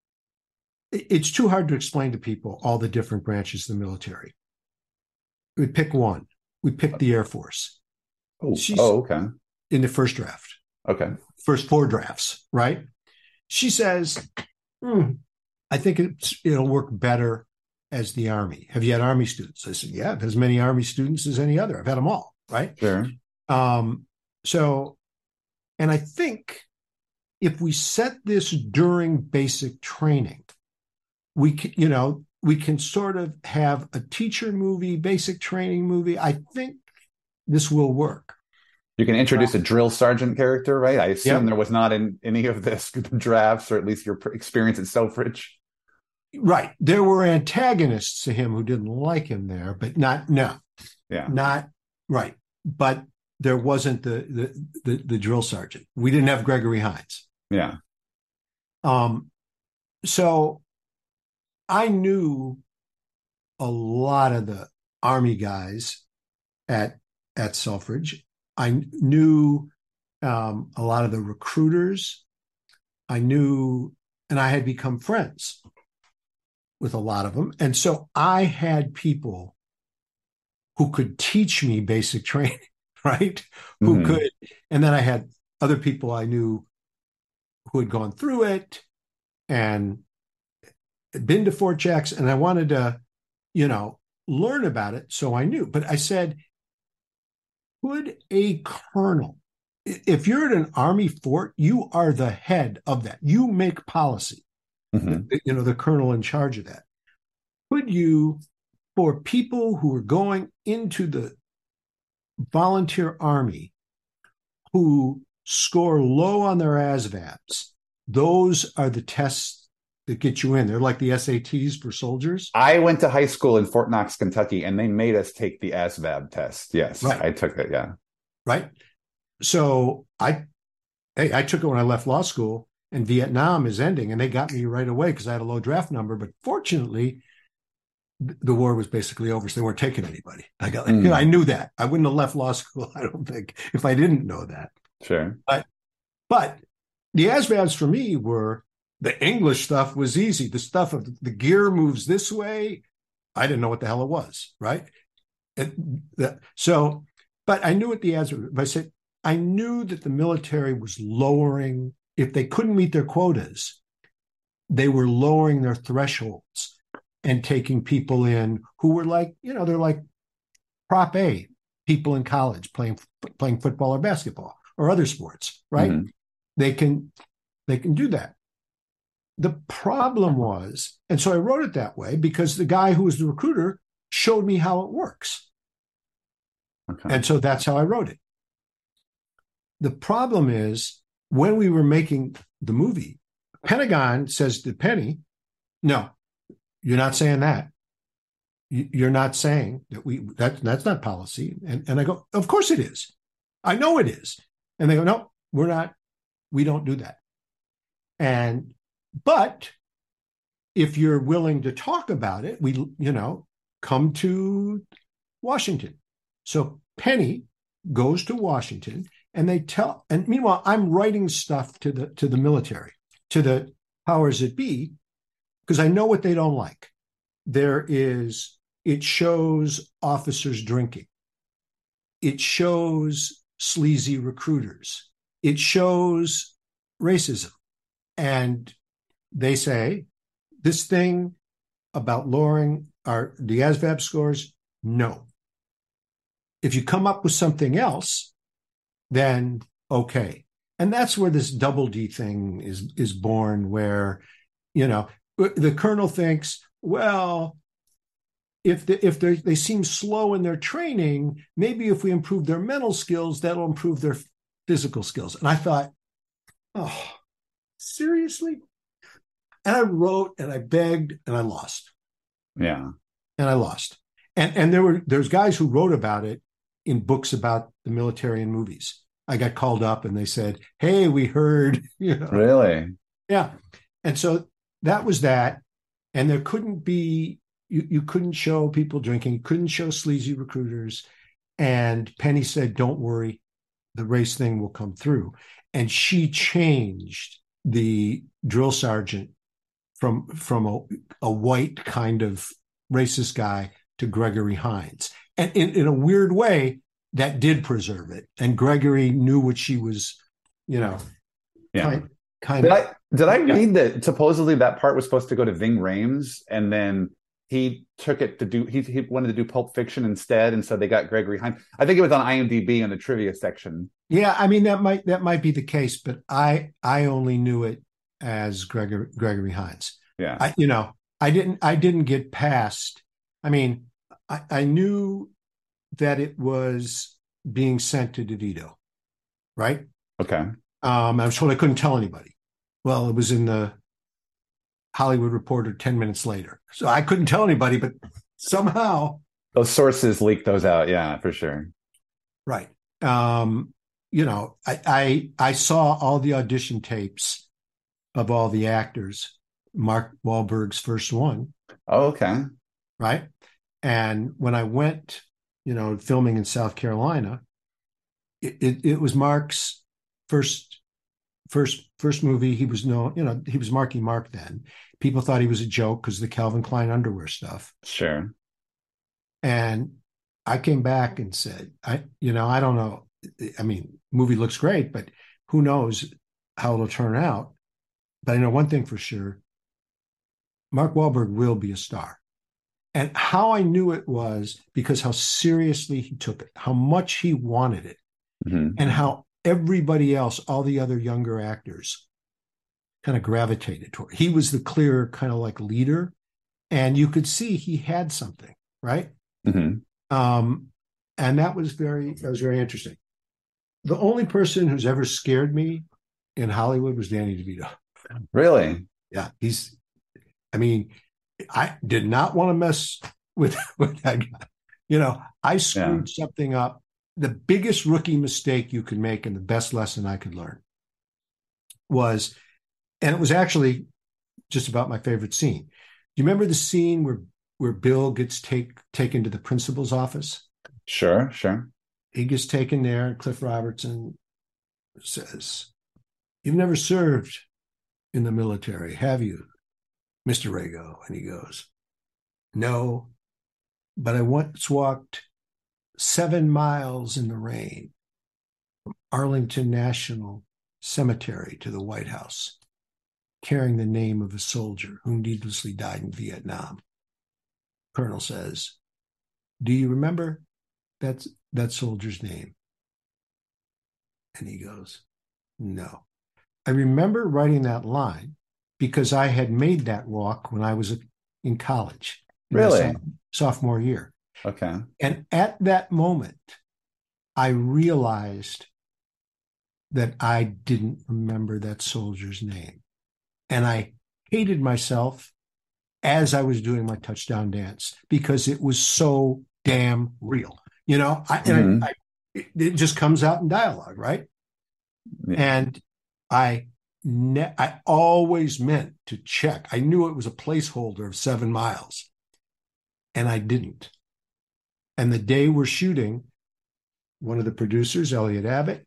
it's too hard to explain to people all the different branches of the military. We pick one. We pick the Air Force. Oh, She's oh, okay. in the first draft. Okay. First four drafts, right? She says, hmm, I think it's, it'll work better as the Army. Have you had Army students? I said, yeah, I've had as many Army students as any other. I've had them all, right? Sure. Um, so, and I think if we set this during basic training, we can, you know, we can sort of have a teacher movie, basic training movie. I think this will work. You can introduce a drill sergeant character, right? I assume Yep. there was not in any of this drafts, or at least your experience at Selfridge. Right. There were antagonists to him who didn't like him there, but not, no, Yeah. not right. But there wasn't the, the, the, the drill sergeant. We didn't have Gregory Hines. Yeah. Um, so I knew a lot of the Army guys at, at Selfridge. I knew um, a lot of the recruiters. I knew, and I had become friends with a lot of them. And so I had people who could teach me basic training, right? Who Mhm. could, and then I had other people I knew who had gone through it and been to Fort Jackson, and I wanted to, you know, learn about it. So I knew, but I said, could a colonel, if you're at an Army fort, you are the head of that. You make policy, Mhm. you know, the colonel in charge of that. Could you, for people who are going into the volunteer Army who score low on their A S V A Bs, those are the tests that get you in. They're like the S A Ts for soldiers. I went to high school in Fort Knox, Kentucky, and they made us take the A S V A B test. Yes, Right. I took it. Yeah. Right. So I, hey, I took it when I left law school, and Vietnam is ending, and they got me right away because I had a low draft number. But fortunately, th- the war was basically over, so they weren't taking anybody. I got, Mm. you know, I knew that. I wouldn't have left law school, I don't think, if I didn't know that. Sure. But the A S V A Bs for me were, the English stuff was easy. The stuff of the gear moves this way, I didn't know what the hell it was, right? It, the, so, but I knew what the ads were. But I said, I knew that the military was lowering, if they couldn't meet their quotas, they were lowering their thresholds and taking people in who were like, you know, they're like Prop A, people in college playing playing football or basketball or other sports, right? Mhm. They can they can do that. The problem was, and so I wrote it that way because the guy who was the recruiter showed me how it works. Okay. And so that's how I wrote it. The problem is when we were making the movie, Pentagon says to Penny, no, you're not saying that. You- You're not saying that we, that, that's not policy. And, and I go, of course it is. I know it is. And they go, no, we're not, we don't do that. And, but if you're willing to talk about it, we, you know, come to Washington. So Penny goes to Washington and they tell, and meanwhile, I'm writing stuff to the, to the military, to the powers that be, because I know what they don't like. There is, it shows officers drinking. It shows sleazy recruiters. It shows racism. And they say, this thing about lowering our the A S V A B scores, no. If you come up with something else, then okay. And that's where this double D thing is, is born, where, you know, the colonel thinks, well, if the, if they they seem slow in their training, maybe if we improve their mental skills, that'll improve their physical skills. And I thought, oh, seriously? And I wrote and I begged and I lost. Yeah. And I lost. And and there were there's guys who wrote about it in books about the military and movies. I got called up and they said, hey, we heard, you know. Really? Yeah. And so that was that. And there couldn't be, you, you couldn't show people drinking, you couldn't show sleazy recruiters. And Penny said, don't worry, the race thing will come through. And she changed the drill sergeant from, from a, a white kind of racist guy to Gregory Hines. And in, in a weird way, that did preserve it. And Gregory knew what she was, you know, yeah. kind, kind did of. I, did I read that supposedly that part was supposed to go to Ving Rhames, and then he took it to do, he, he wanted to do Pulp Fiction instead, and so they got Gregory Hines. I think it was on IMDb in the trivia section. Yeah, I mean, that might that might be the case, but I I only knew it as Gregory Gregory Hines. Yeah. I, you know, I didn't I didn't get past, I mean, I, I knew that it was being sent to DeVito, right? Okay. Um, I was told I couldn't tell anybody. Well, it was in the Hollywood Reporter ten minutes later. So I couldn't tell anybody, but somehow. Those sources leaked those out. Yeah, for sure. Right. Um, you know, I, I, I saw all the audition tapes of all the actors, Mark Wahlberg's first one. Oh, okay. Right. And when I went, you know, filming in South Carolina, it, it, it was Mark's first, first, first movie. He was no, you know, he was Marky Mark then. People thought he was a joke because of the Calvin Klein underwear stuff. Sure. And I came back and said, I, you know, I don't know. I mean, movie looks great, but who knows how it'll turn out. But I know one thing for sure, Mark Wahlberg will be a star. And how I knew it was because how seriously he took it, how much he wanted it, mm-hmm. and how everybody else, all the other younger actors, kind of gravitated toward. He was the clear kind of like leader, and you could see he had something, right? Mm-hmm. Um, and that was very that was very interesting. The only person who's ever scared me in Hollywood was Danny DeVito. Really? Yeah, he's. I mean, I did not want to mess with with that guy. You know, I screwed yeah. something up. The biggest rookie mistake you could make, and the best lesson I could learn was, and it was actually just about my favorite scene. Do you remember the scene where where Bill gets take taken to the principal's office? Sure, sure. He gets taken there, and Cliff Robertson says, "You've never served in the military, have you, Mister Rago?" And he goes, "No, but I once walked seven miles in the rain from Arlington National Cemetery to the White House, carrying the name of a soldier who needlessly died in Vietnam." Colonel says, "Do you remember that, that soldier's name?" And he goes, "No." I remember writing that line because I had made that walk when I was in college. In really? Sophomore year. Okay. And at that moment, I realized that I didn't remember that soldier's name. And I hated myself as I was doing my touchdown dance because it was so damn real. You know, I, mm-hmm. and I, I, it just comes out in dialogue, right? Yeah. And I, ne- I always meant to check. I knew it was a placeholder of seven miles, and I didn't. And the day we're shooting, one of the producers, Elliot Abbott,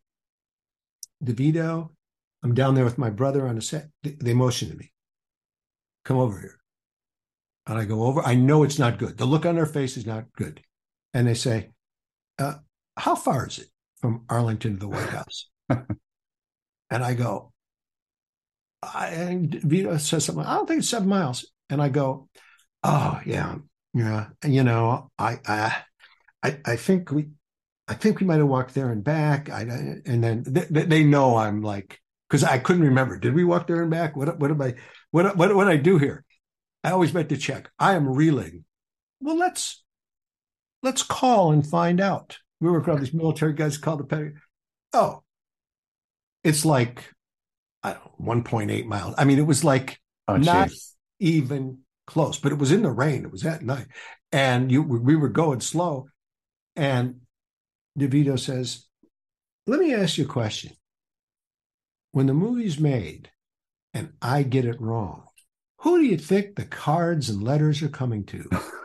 DeVito, I'm down there with my brother on a set. They, they motion to me, "Come over here." And I go over. I know it's not good. The look on their face is not good. And they say, uh, "How far is it from Arlington to the White House?" And I go, I, and Vito says something, "I don't think it's seven miles. And I go, "Oh, yeah, yeah. You know, I, I, I, I think we, I think we might have walked there and back." I, and then they, they know I'm like, because I couldn't remember. Did we walk there and back? What, what am I, what, what, what did I do here? I always meant to check. I am reeling well, let's let's call and find out. We were around these military guys called the Pentagon. Oh, it's like, I don't know, one point eight miles. I mean, it was like Oh, not geez. even close, but it was in the rain. It was at night. And you, we were going slow. And DeVito says, let me ask you a question. When the movie's made and I get it wrong, who do you think the cards and letters are coming to?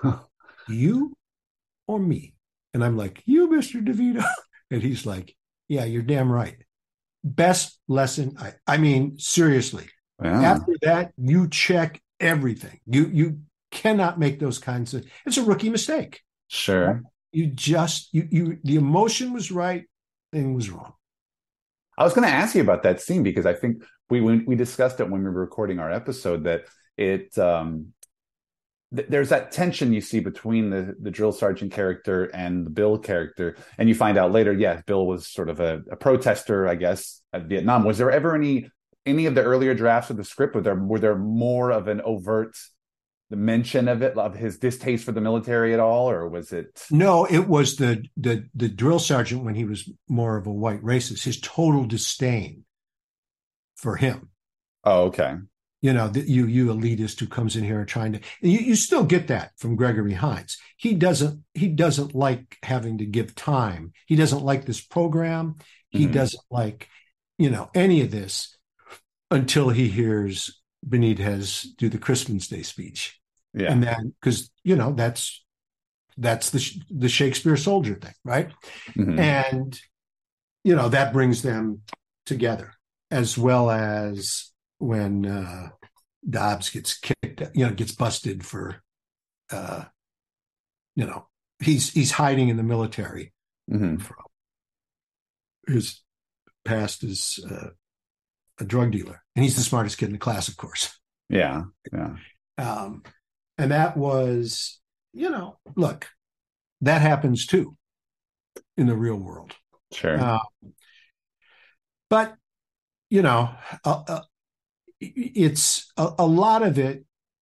You or me? And I'm like, you, Mister DeVito. And he's like, yeah, you're damn right. Best lesson. I, I mean, seriously, Yeah. after that, you check everything. You, you cannot make those kinds of, it's a rookie mistake. Sure. You just, you, you, the emotion was right. Thing was wrong. I was going to ask you about that scene because I think we we, we discussed it when we were recording our episode that it um, th- there's that tension you see between the the drill sergeant character and the Bill character, and you find out later, yeah, Bill was sort of a, a protester, I guess, at Vietnam. Was there ever any any of the earlier drafts of the script? Were there were there more of an overt the mention of it, of his distaste for the military at all, or was it? No, it was the the the drill sergeant when he was more of a white racist, his total disdain for him. Oh, okay. You know, the, you you elitist who comes in here trying to, and you, you still get that from Gregory Hines. He doesn't he doesn't like having to give time. He doesn't like this program. He Mm-hmm. doesn't like, you know, any of this until he hears Benitez do the Christmas Day speech. Yeah. And then, because, you know, that's, that's the, the Shakespeare soldier thing, right? Mm-hmm. And, you know, that brings them together, as well as when uh, Dobbs gets kicked, you know, gets busted for, uh, you know, he's, he's hiding in the military Mm-hmm. from his past as uh, a drug dealer. And he's the smartest kid in the class, of course. Yeah. Yeah. Um, and that was, you know, look, that happens too in the real world. Sure. Uh, but, you know, uh, uh, it's a, a lot of it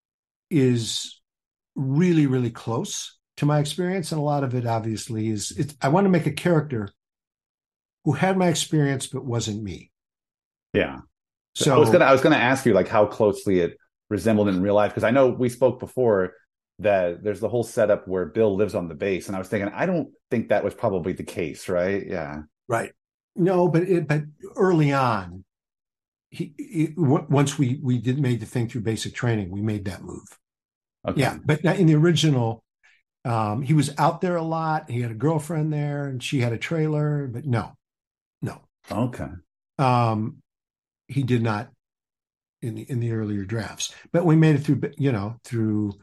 is really, really close to my experience. And a lot of it obviously is, it's, I want to make a character who had my experience, but wasn't me. Yeah. So I was gonna I was gonna ask you like how closely it resembled in real life, because I know we spoke before that there's the whole setup where Bill lives on the base, and I was thinking I don't think that was probably the case, right? Yeah. right. No, but it, but early on, he, he once we we did made the thing through basic training, we made that move. Okay. Yeah, but in the original, um, he was out there a lot. He had a girlfriend there, and she had a trailer. But no, no. Okay. Um, he did not in the in the earlier drafts. But we made it through. You know, through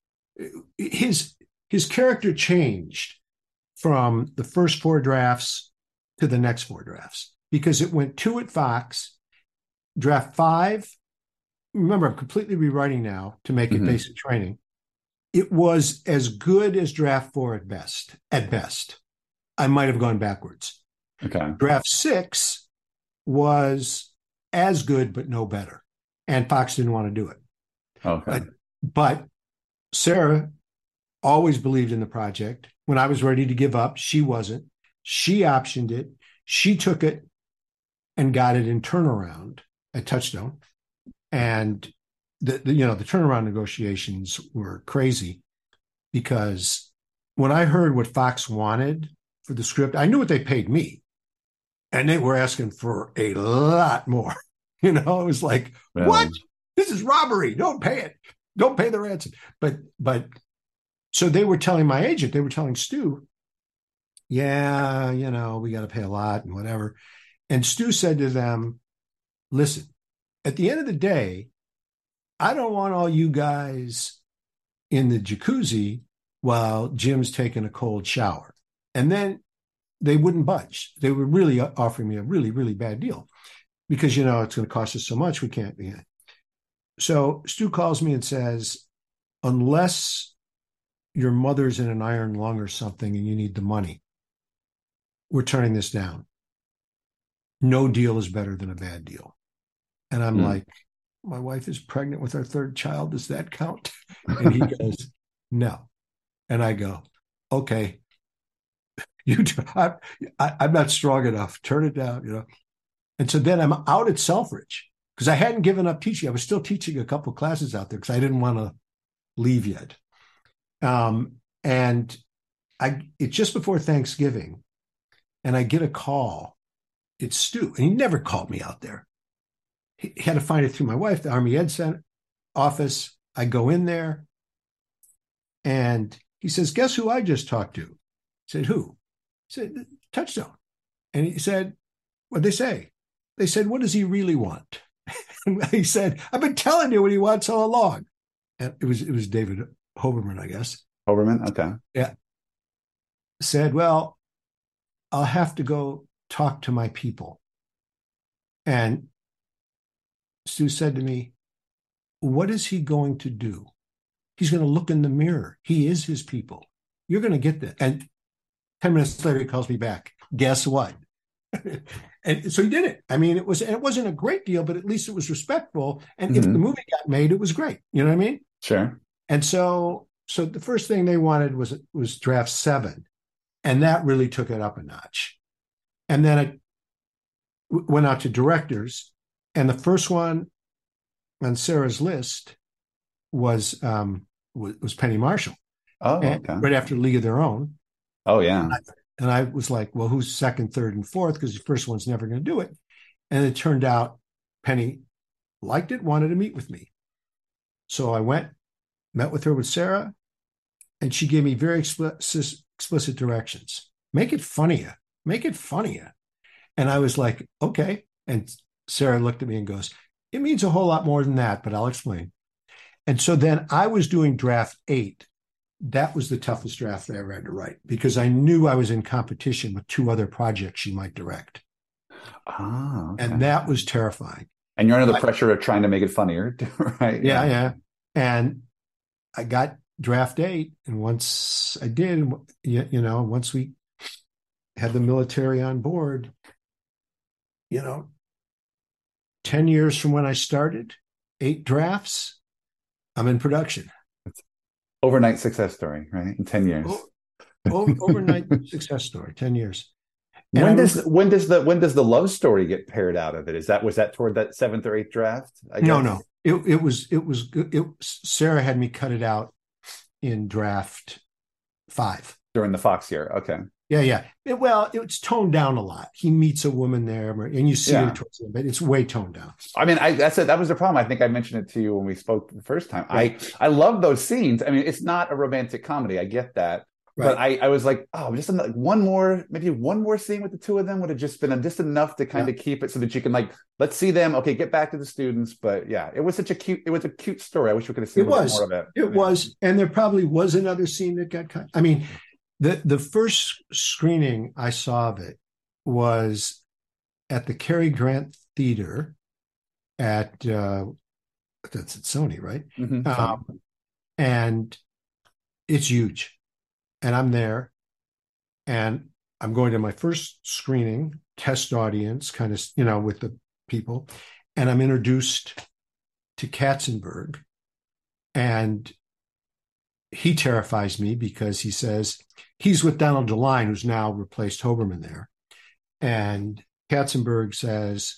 his his character changed from the first four drafts to the next four drafts because it went two at Fox, draft five. Remember, I'm completely rewriting now to make it Mhm. basic training. It was as good as draft four at best. At best, I might have gone backwards. Okay. Draft six was as good, but no better. And Fox didn't want to do it. Okay. But, but Sarah always believed in the project. When I was ready to give up, she wasn't. She optioned it. She took it and got it in turnaround at Touchstone. And the, the you know the turnaround negotiations were crazy because when I heard what Fox wanted for the script, I knew what they paid me, and they were asking for a lot more. You know, it was like, Really? what? This is robbery. Don't pay it. Don't pay the ransom. But but so they were telling my agent, they were telling Stu, yeah, you know, we got to pay a lot and whatever. And Stu said to them, listen, at the end of the day, I don't want all you guys in the jacuzzi while Jim's taking a cold shower. And then they wouldn't budge. They were really offering me a really, really bad deal because, you know, it's going to cost us so much. We can't be in. So Stu calls me and says, unless your mother's in an iron lung or something and you need the money, we're turning this down. No deal is better than a bad deal. And I'm Hmm. like, my wife is pregnant with our third child. Does that count? And he goes, no. And I go, okay, you, I, I, I'm not strong enough. Turn it down, you know. And so then I'm out at Selfridge because I hadn't given up teaching. I was still teaching a couple classes out there because I didn't want to leave yet. Um, and I it's just before Thanksgiving, and I get a call. It's Stu, and he never called me out there. He, he had to find it through my wife, the Army Ed Center office. I go in there, and he says, "Guess who I just talked to?" I said, "Who?" He said, "Touchstone." And he said, "What'd they say?" They said, "What does he really want?" And he said, "I've been telling you what he wants all along." And it was it was David Hoberman, I guess. Hoberman, okay. Yeah. Said, "Well, I'll have to go talk to my people." And Stu said to me, "What is he going to do? He's going to look in the mirror. He is his people. You're going to get that." And ten minutes later, he calls me back. Guess what? And so he did it. I mean, it was it wasn't a great deal, but at least it was respectful. And mm-hmm. if the movie got made, it was great. You know what I mean? Sure. And so, so the first thing they wanted was was draft seven, and that really took it up a notch. And then it w- went out to directors, and the first one on Sarah's list was um, was, was Penny Marshall. Oh, okay. And right after League of Their Own. Oh, yeah. And I, and I was like, well, who's second, third, and fourth? Because the first one's never going to do it. And it turned out Penny liked it, wanted to meet with me. So I went, met with her with Sarah, and she gave me very explicit, explicit directions. Make it funnier. Make it funnier. And I was like, okay. And Sarah looked at me and goes, it means a whole lot more than that, but I'll explain. And so then I was doing draft eight. That was the toughest draft I ever had to write because I knew I was in competition with two other projects she might direct. Ah, okay. And that was terrifying. And you're under the I, pressure of trying to make it funnier, right? Yeah, yeah. And I got draft eight. And once I did, you, you know, once we had the military on board, you know, ten years from when I started, eight drafts, I'm in production. Overnight success story, right? In ten years. Oh, overnight success story, ten years. And when does when does the when does the love story get paired out of it? Is that was that toward that seventh or eighth draft? I guess? No, no. It it was it was it Sarah had me cut it out in draft five. During the Fox year. Okay. Yeah, yeah. It, well, it's toned down a lot. He meets a woman there, and you see yeah. it towards him, but it's way toned down. I mean, I that's it. That was the problem. I think I mentioned it to you when we spoke the first time. Right. I I love those scenes. I mean, it's not a romantic comedy. I get that, right. But I I was like, oh, just like one more, maybe one more scene with the two of them would have just been just enough to kind yeah. of keep it so that you can like let's see them. Okay, get back to the students. But yeah, it was such a cute. It was a cute story. I wish we could have seen it a was. more of it. It yeah. was, and there probably was another scene that got cut. I mean. The the first screening I saw of it was at the Cary Grant Theater at uh, that's at Sony, right? Mm-hmm. Um, and it's huge, and I'm there, and I'm going to my first screening test audience, kind of you know with the people, and I'm introduced to Katzenberg, and he terrifies me because he says he's with Donald DeLine, who's now replaced Hoberman there. And Katzenberg says,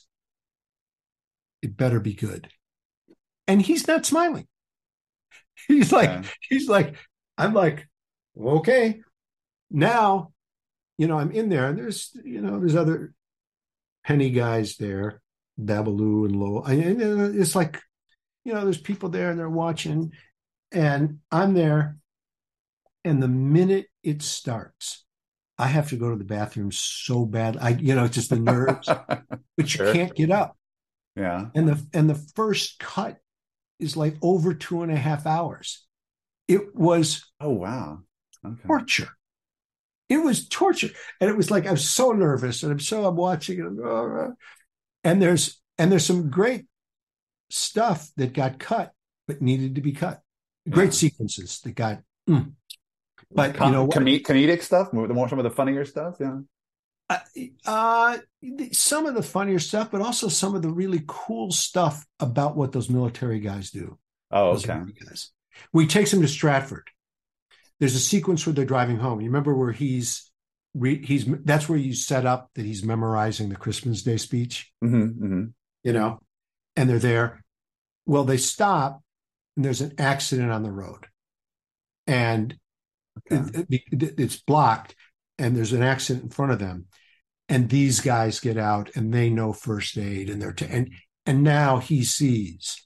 it better be good. And he's not smiling. He's like, yeah. he's like, I'm like, okay. Now, you know, I'm in there and there's, you know, there's other Penny guys there, Babalu and Lowell. And it's like, you know, there's people there and they're watching. And I'm there, and the minute it starts, I have to go to the bathroom so bad. I, you know, it's just the nerves, but sure. you can't get up. Yeah. And the and the first cut is like over two and a half hours. It was oh wow okay. torture. It was torture, and it was like I was so nervous, and I'm so I'm watching it, oh, and there's and there's some great stuff that got cut, but needed to be cut. Great yeah. sequences that got, mm. but Com- you know, Com- comedic stuff, the more some of the funnier stuff, yeah. Uh, uh, some of the funnier stuff, but also some of the really cool stuff about what those military guys do. Oh, okay. Guys. We takes them to Stratford, there's a sequence where they're driving home. You remember where he's he's that's where you set up that he's memorizing the Christmas Day speech, mm-hmm, mm-hmm. you know, and they're there. Well, they stop and there's an accident on the road, and okay. it, it, it's blocked, and there's an accident in front of them, and these guys get out and they know first aid, and they're t- and and now he sees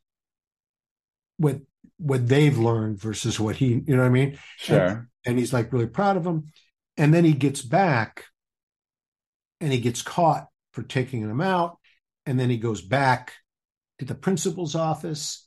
what what they've learned versus what he, you know what I mean? Sure. And, and he's like really proud of them. And then he gets back and he gets caught for taking them out. And then he goes back to the principal's office.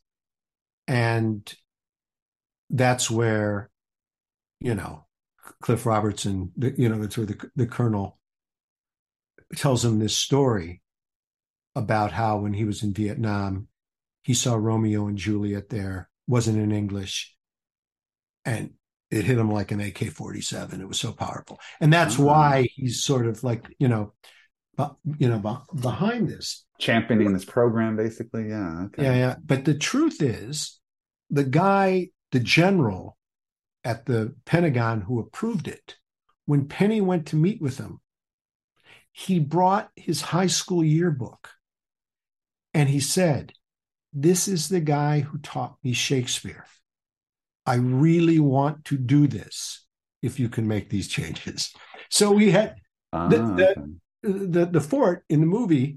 And that's where, you know, Cliff Robertson, you know, that's where the, the colonel tells him this story about how when he was in Vietnam, he saw Romeo and Juliet there, wasn't in English, and it hit him like an A K forty-seven. It was so powerful. And that's oh. why he's sort of like, you know, you know, behind this. Championing this program, basically. Yeah. Okay. Yeah, yeah. But the truth is, the guy, the general at the Pentagon who approved it, when Penny went to meet with him, he brought his high school yearbook and he said, "This is the guy who taught me Shakespeare. I really want to do this if you can make these changes." So we had ah, the, the, okay. the the fort in the movie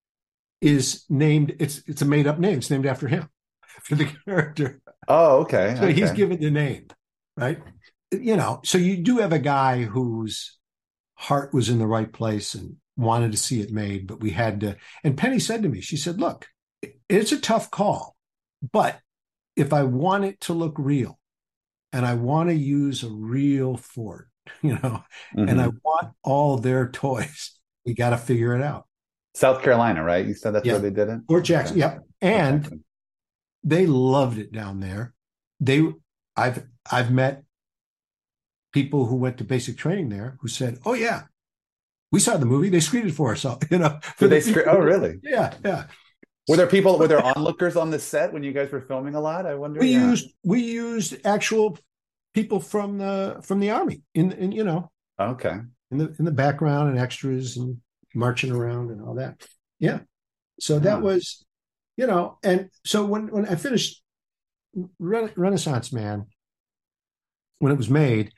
is named, it's it's a made up name. It's named after him, after the character. Oh, okay. So okay. he's given the name, right? You know, so you do have a guy whose heart was in the right place and wanted to see it made, but we had to, and Penny said to me, she said, "Look, it's a tough call, but if I want it to look real and I want to use a real fort, you know, mm-hmm. and I want all their toys, we got to figure it out." South Carolina, right? You said that's yeah. where they did it? Fort Jackson, okay. Yep. And okay. they loved it down there. They, I've, I've met people who went to basic training there who said, "Oh yeah, we saw the movie. They screened it for us." So, you know, Did they screen? Oh, really? Yeah, yeah. Were there people? Were there onlookers on the set when you guys were filming a lot? I wonder. We yeah. used we used actual people from the from the Army in, in you know. Okay. In the in the background and extras and marching around and all that. Yeah. So that yeah. was, you know, and so when when I finished Re- Renaissance Man, when it was made,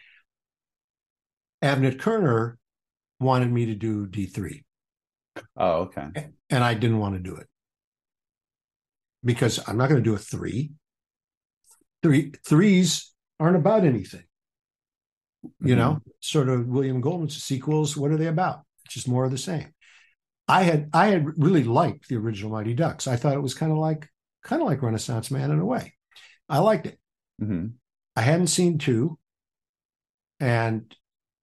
Avnet Kerner wanted me to do D three. Oh, okay. And I didn't want to do it. Because I'm not going to do a three. Three threes aren't about anything. Mm-hmm. You know, sort of William Goldman's sequels. What are they about? It's just more of the same. I had I had really liked the original Mighty Ducks. I thought it was kind of like kind of like Renaissance Man in a way. I liked it. Mm-hmm. I hadn't seen two, and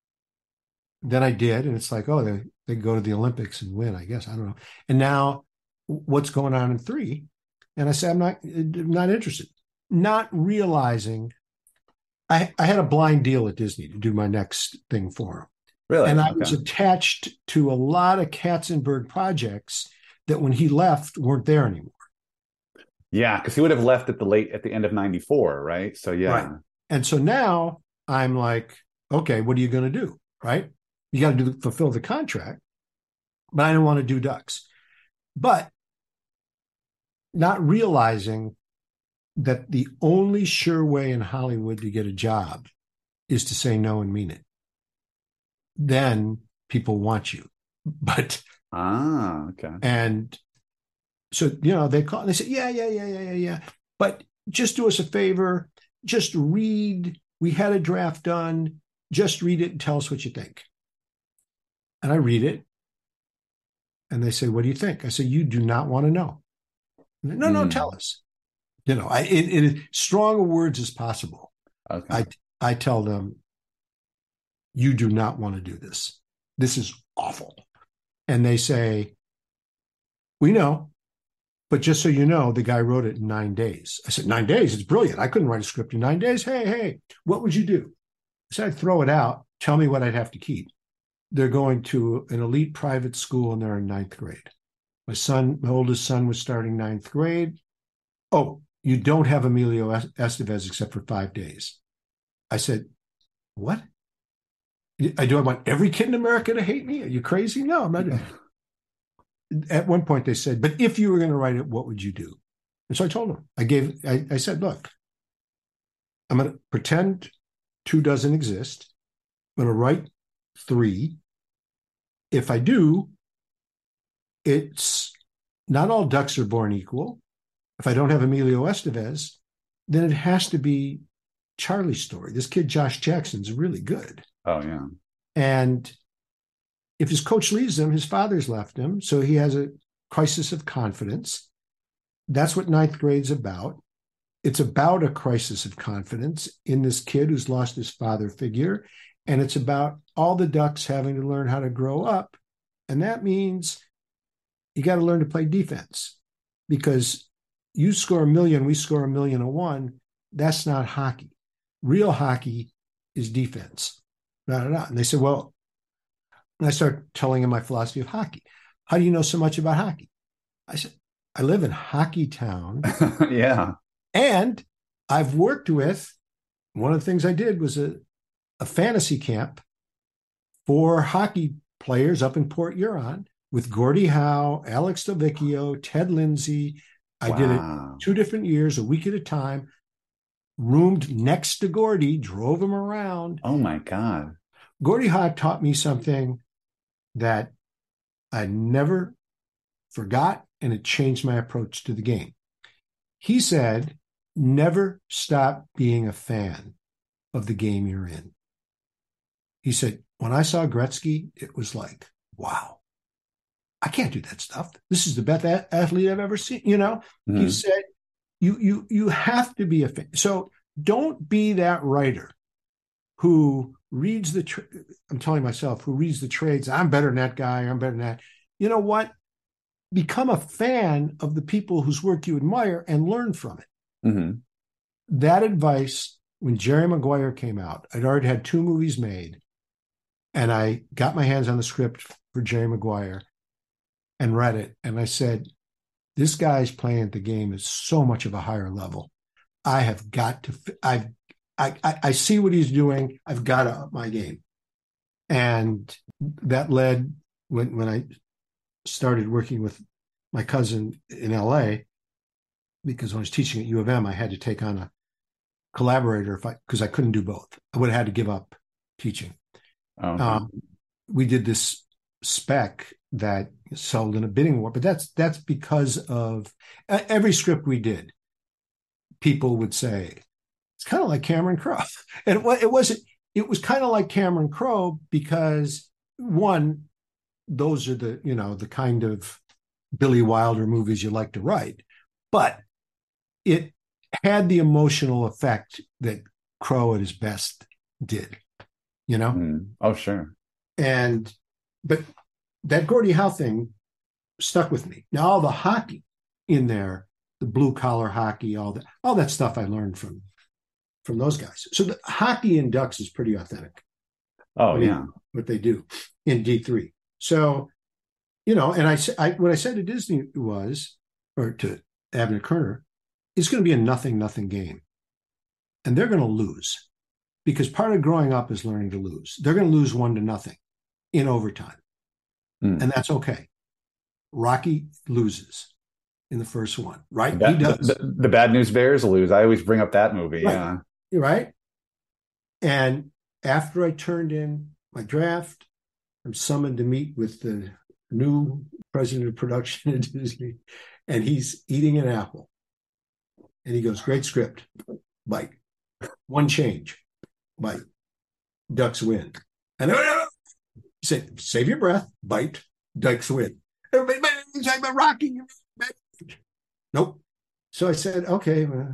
then I did, and it's like, oh, they they go to the Olympics and win. I guess I don't know. And now, what's going on in three? And I said, I'm not, not interested, not realizing I, I had a blind deal at Disney to do my next thing for them. Really? And I okay. was attached to a lot of Katzenberg projects that when he left weren't there anymore. Yeah, because he would have left at the late, at the end of ninety-four, right? So, yeah. Right. And so now I'm like, okay, what are you going to do? Right? You got to do fulfill the contract, but I don't want to do Ducks. But not realizing that the only sure way in Hollywood to get a job is to say no and mean it. Then people want you. But ah, okay. And so, you know, they call and they say, yeah, yeah, yeah, yeah, yeah, yeah. But just do us a favor. Just read. We had a draft done. Just read it and tell us what you think. And I read it. And they say, what do you think? I say, you do not want to know. No, no, mm. tell us. You know, I in, in strong words as possible. Okay. I I tell them, you do not want to do this. This is awful. And they say, we know, but just so you know, the guy wrote it in nine days. I said, nine days? It's brilliant. I couldn't write a script in nine days. Hey, hey, what would you do? I said, I'd throw it out. Tell me what I'd have to keep. They're going to an elite private school and they're in ninth grade. My son, my oldest son was starting ninth grade. Oh, you don't have Emilio Estevez except for five days. I said, What? I do I want every kid in America to hate me? Are you crazy? No, I'm not. At one point they said, but if you were going to write it, what would you do? And so I told them, I gave, I, I said, look, I'm going to pretend two doesn't exist. I'm going to write three. If I do, it's not all ducks are born equal. If I don't have Emilio Estevez, then it has to be Charlie's story. This kid, Josh Jackson's really good. Oh, yeah. And if his coach leaves him, his father's left him. So he has a crisis of confidence. That's what ninth grade's about. It's about a crisis of confidence in this kid who's lost his father figure. And it's about all the ducks having to learn how to grow up. And that means you got to learn to play defense, because you score a million, we score a million and one. That's not hockey. Real hockey is defense. Nah, nah, nah. And they said, well, and I start telling them my philosophy of hockey. How do you know so much about hockey? I said, I live in Hockey Town. Yeah. And I've worked with, one of the things I did was a, a fantasy camp for hockey players up in Port Huron with Gordie Howe, Alex Delvecchio, Ted Lindsay. I Wow. did it two different years, a week at a time, roomed next to Gordie, drove him around. Oh, my God. Gordie Howe taught me something that I never forgot, and it changed my approach to the game. He said, never stop being a fan of the game you're in. He said, when I saw Gretzky, it was like, wow, I can't do that stuff. This is the best athlete I've ever seen. You know, mm-hmm. He said, you, you, you have to be a fan. So don't be that writer who reads the, tra- I'm telling myself, who reads the trades. I'm better than that guy. I'm better than that. You know what? Become a fan of the people whose work you admire and learn from it. Mm-hmm. That advice, when Jerry Maguire came out, I'd already had two movies made, and I got my hands on the script for Jerry Maguire and read it. And I said, this guy's playing the game at so much of a higher level. I have got to, I've, I, I, I see what he's doing. I've got to up my game. And that led, when, when I started working with my cousin in L A, because when I was teaching at U of M, I had to take on a collaborator if I, because I couldn't do both. I would have had to give up teaching. Okay. Um, we did this spec that sold in a bidding war, but that's that's because of every script we did. People would say it's kind of like Cameron Crowe, and it, it wasn't. It was kind of like Cameron Crowe because one, those are the you know the kind of Billy Wilder movies you like to write, but it had the emotional effect that Crowe at his best did. You know? Mm. Oh, sure. And, but that Gordie Howe thing stuck with me. Now, all the hockey in there, the blue collar hockey, all that, all that stuff I learned from, from those guys. So the hockey in Ducks is pretty authentic. Oh, I mean, yeah. What they do in D three. So, you know, and I, I, what I said to Disney was, or to Abner Kerner, it's going to be a nothing, nothing game. And they're going to lose. Because part of growing up is learning to lose. They're going to lose one to nothing in overtime. Mm. And that's okay. Rocky loses in the first one, right? That, he does. The, the Bad News Bears lose. I always bring up that movie. Right. Yeah. Right. And after I turned in my draft, I'm summoned to meet with the new president of production at Disney, and he's eating an apple. And he goes, great script. Bite. One change. Bite. Ducks win. And he said, save your breath. Bite. Ducks win. Everybody, he's talking about Rocky. Nope. So I said, okay, uh,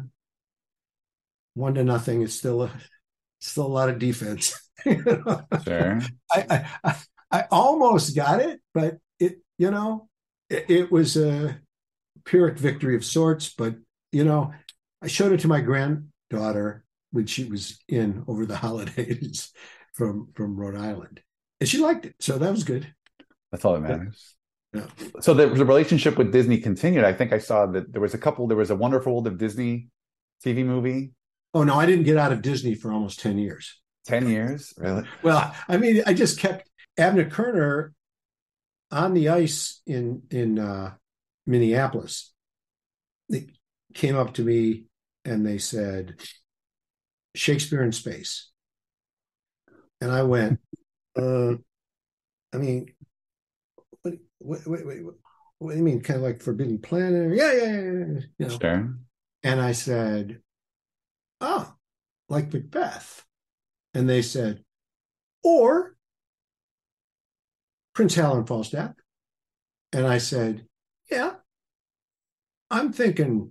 one to nothing. It's still a, still a lot of defense. Sure. I, I I almost got it, but it, you know, it, it was a Pyrrhic victory of sorts. But you know, I showed it to my granddaughter when she was in over the holidays from, from Rhode Island. And she liked it. So that was good. That's all that matters. Yeah. So the, the relationship with Disney continued. I think I saw that there was a couple, there was a Wonderful World of Disney T V movie. Oh, no, I didn't get out of Disney for almost ten years. ten years? Really? Well, I mean, I just kept Abner Kerner on the ice in in uh, Minneapolis. They came up to me and they said, Shakespeare in Space. And I went, uh, I mean, what, what, wait, wait, what, what do you mean? Kind of like Forbidden Planet? Yeah, yeah, yeah, yeah. You know? Sure. And I said, oh, like Macbeth. And they said, or Prince Hal and Falstaff. And I said, yeah, I'm thinking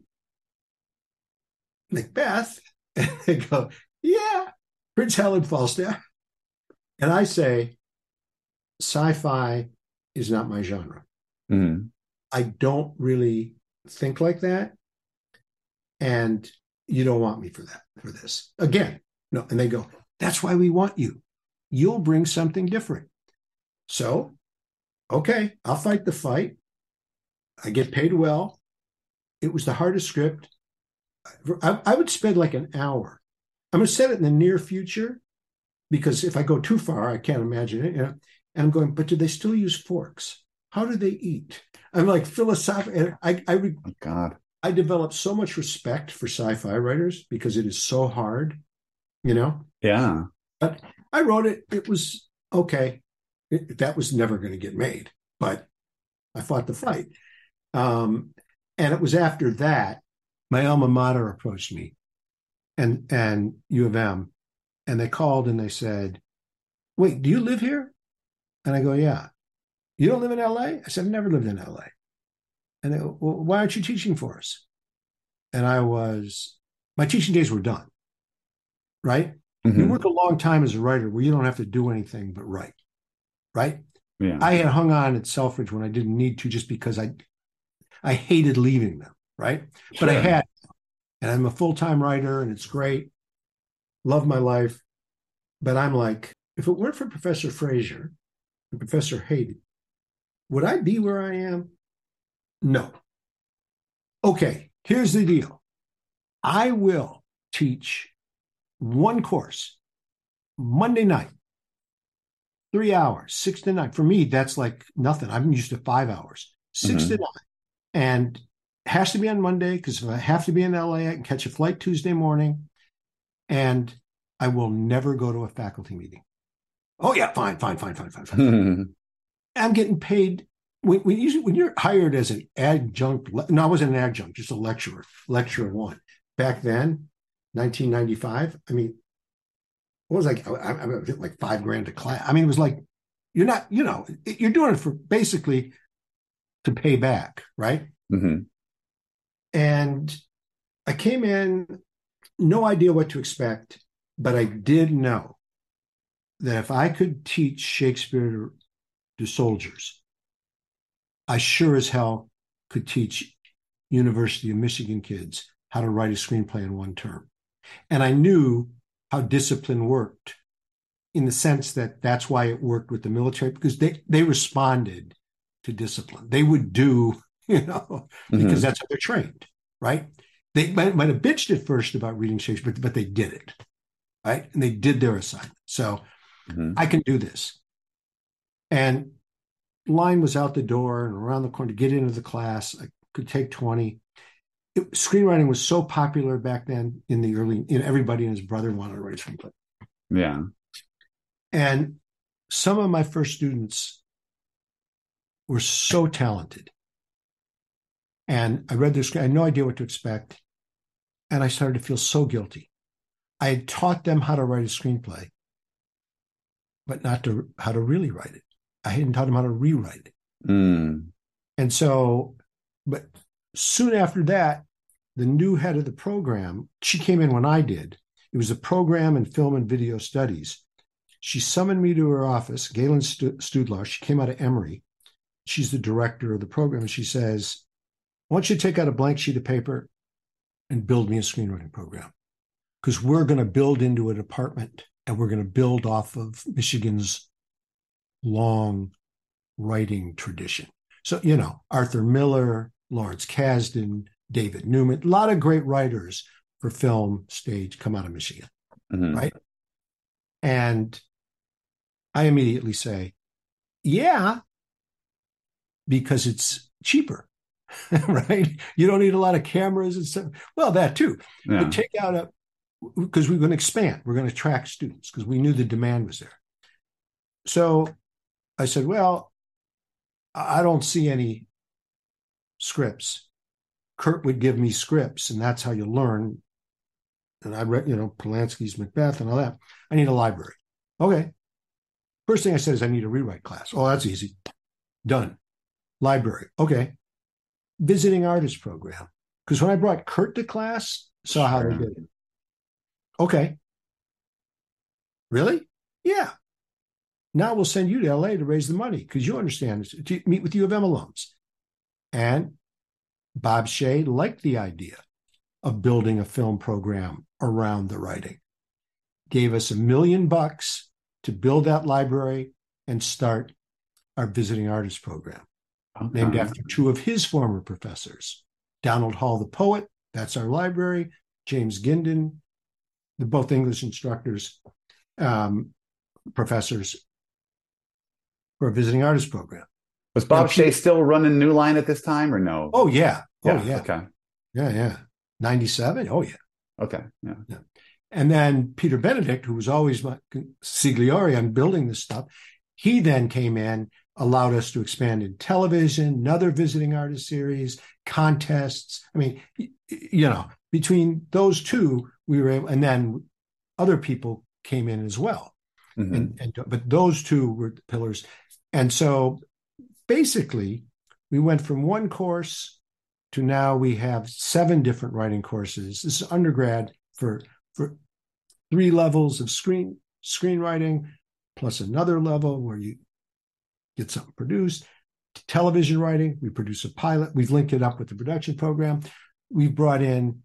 Macbeth. And they go, yeah, Prince Hal and Falstaff. And I say, sci-fi is not my genre. Mm-hmm. I don't really think like that. And you don't want me for that, for this. Again, no. And they go, that's why we want you. You'll bring something different. So, okay, I'll fight the fight. I get paid well. It was the hardest script. I, I would spend like an hour. I'm going to set it in the near future because if I go too far, I can't imagine it. You know? And I'm going, but do they still use forks? How do they eat? I'm like philosophical. I, I, I, Oh, God. I developed so much respect for sci-fi writers because it is so hard, you know? Yeah. But I wrote it. It was okay. It, that was never going to get made, but I fought the fight. Um, and it was after that, my alma mater approached me and, and U of M, and they called and they said, wait, do you live here? And I go, yeah. You don't live in L A? I said, I've never lived in L A. And they go, well, why aren't you teaching for us? And I was, my teaching days were done, right? Mm-hmm. You work a long time as a writer where you don't have to do anything but write, right? Yeah. I had hung on at Selfridge when I didn't need to just because I I hated leaving them, right? Sure. But I had, and I'm a full-time writer and it's great. Love my life. But I'm like, if it weren't for Professor Fraser and Professor Hayden, would I be where I am? No. Okay, here's the deal. I will teach one course Monday night, three hours, six to nine. For me, that's like nothing. I'm used to five hours, six Mm-hmm. to nine. And it has to be on Monday because if I have to be in L A, I can catch a flight Tuesday morning. And I will never go to a faculty meeting. Oh, yeah, fine, fine, fine, fine, fine, fine. Mm-hmm. I'm getting paid. When, when, you, when you're hired as an adjunct, no, I wasn't an adjunct, just a lecturer, lecturer one. Back then, nineteen ninety-five, I mean, what was like, I, I, I was like five grand a class. I mean, it was like, you're not, you know, you're doing it for basically to pay back, right? Mm-hmm. And I came in, no idea what to expect, but I did know that if I could teach Shakespeare to, to soldiers, I sure as hell could teach University of Michigan kids how to write a screenplay in one term. And I knew how discipline worked in the sense that that's why it worked with the military, because they, they responded to discipline. They would do, you know, because Mm-hmm. that's how they're trained, right? They might, might have bitched at first about reading Shakespeare, but they did it, right? And they did their assignment. So Mm-hmm. I can do this. And line was out the door and around the corner to get into the class. I could take twenty. It, screenwriting was so popular back then in the early, you know, everybody and his brother wanted to write a screenplay. Yeah. And some of my first students were so talented. And I read their script. I had no idea what to expect. And I started to feel so guilty. I had taught them how to write a screenplay, but not to how to really write it. I hadn't taught them how to rewrite it. Mm. And so, but soon after that, the new head of the program, she came in when I did. It was a program in film and video studies. She summoned me to her office, Galen Studlar. She came out of Emory. She's the director of the program. And she says, I want you to take out a blank sheet of paper and build me a screenwriting program. Because we're going to build into a department and we're going to build off of Michigan's long writing tradition. So, you know, Arthur Miller, Lawrence Kasdan, David Newman, a lot of great writers for film, stage come out of Michigan, Mm-hmm. right? And I immediately say, yeah, because it's cheaper, right? You don't need a lot of cameras and stuff. Well, that too. Yeah. But take out a, because we're going to expand, we're going to attract students because we knew the demand was there. So I said, well, I don't see any scripts. Kurt would give me scripts, and that's how you learn. And I read, you know, Polanski's Macbeth and all that. I need a library. Okay. First thing I said is I need a rewrite class. Oh, that's easy. Done. Library. Okay. Visiting artist program. Because when I brought Kurt to class, saw how Sure. they did it. Okay. Really? Yeah. Now we'll send you to L A to raise the money because you understand this, to meet with U of M alums. And Bob Shea liked the idea of building a film program around the writing. Gave us a million bucks to build that library and start our visiting artist program, Okay. named after two of his former professors. Donald Hall, the poet, that's our library. James Gindin, they're both English instructors, um, professors for a visiting artist program. Was Bob Now, Shea still running New Line at this time or no? Oh, yeah. Oh, yeah. Okay. Yeah, yeah. ninety-seven? Oh, yeah. Okay. Yeah. Yeah. And then Peter Benedict, who was always my Sigliori on building this stuff, he then came in, allowed us to expand in television, another visiting artist series, contests. I mean, you know, between those two, we were able, and then other people came in as well. Mm-hmm. And, and but those two were the pillars. And so basically, we went from one course to now we have seven different writing courses. This is undergrad for for three levels of screen screenwriting, plus another level where you get something produced. Television writing, we produce a pilot. We've linked it up with the production program. We've brought in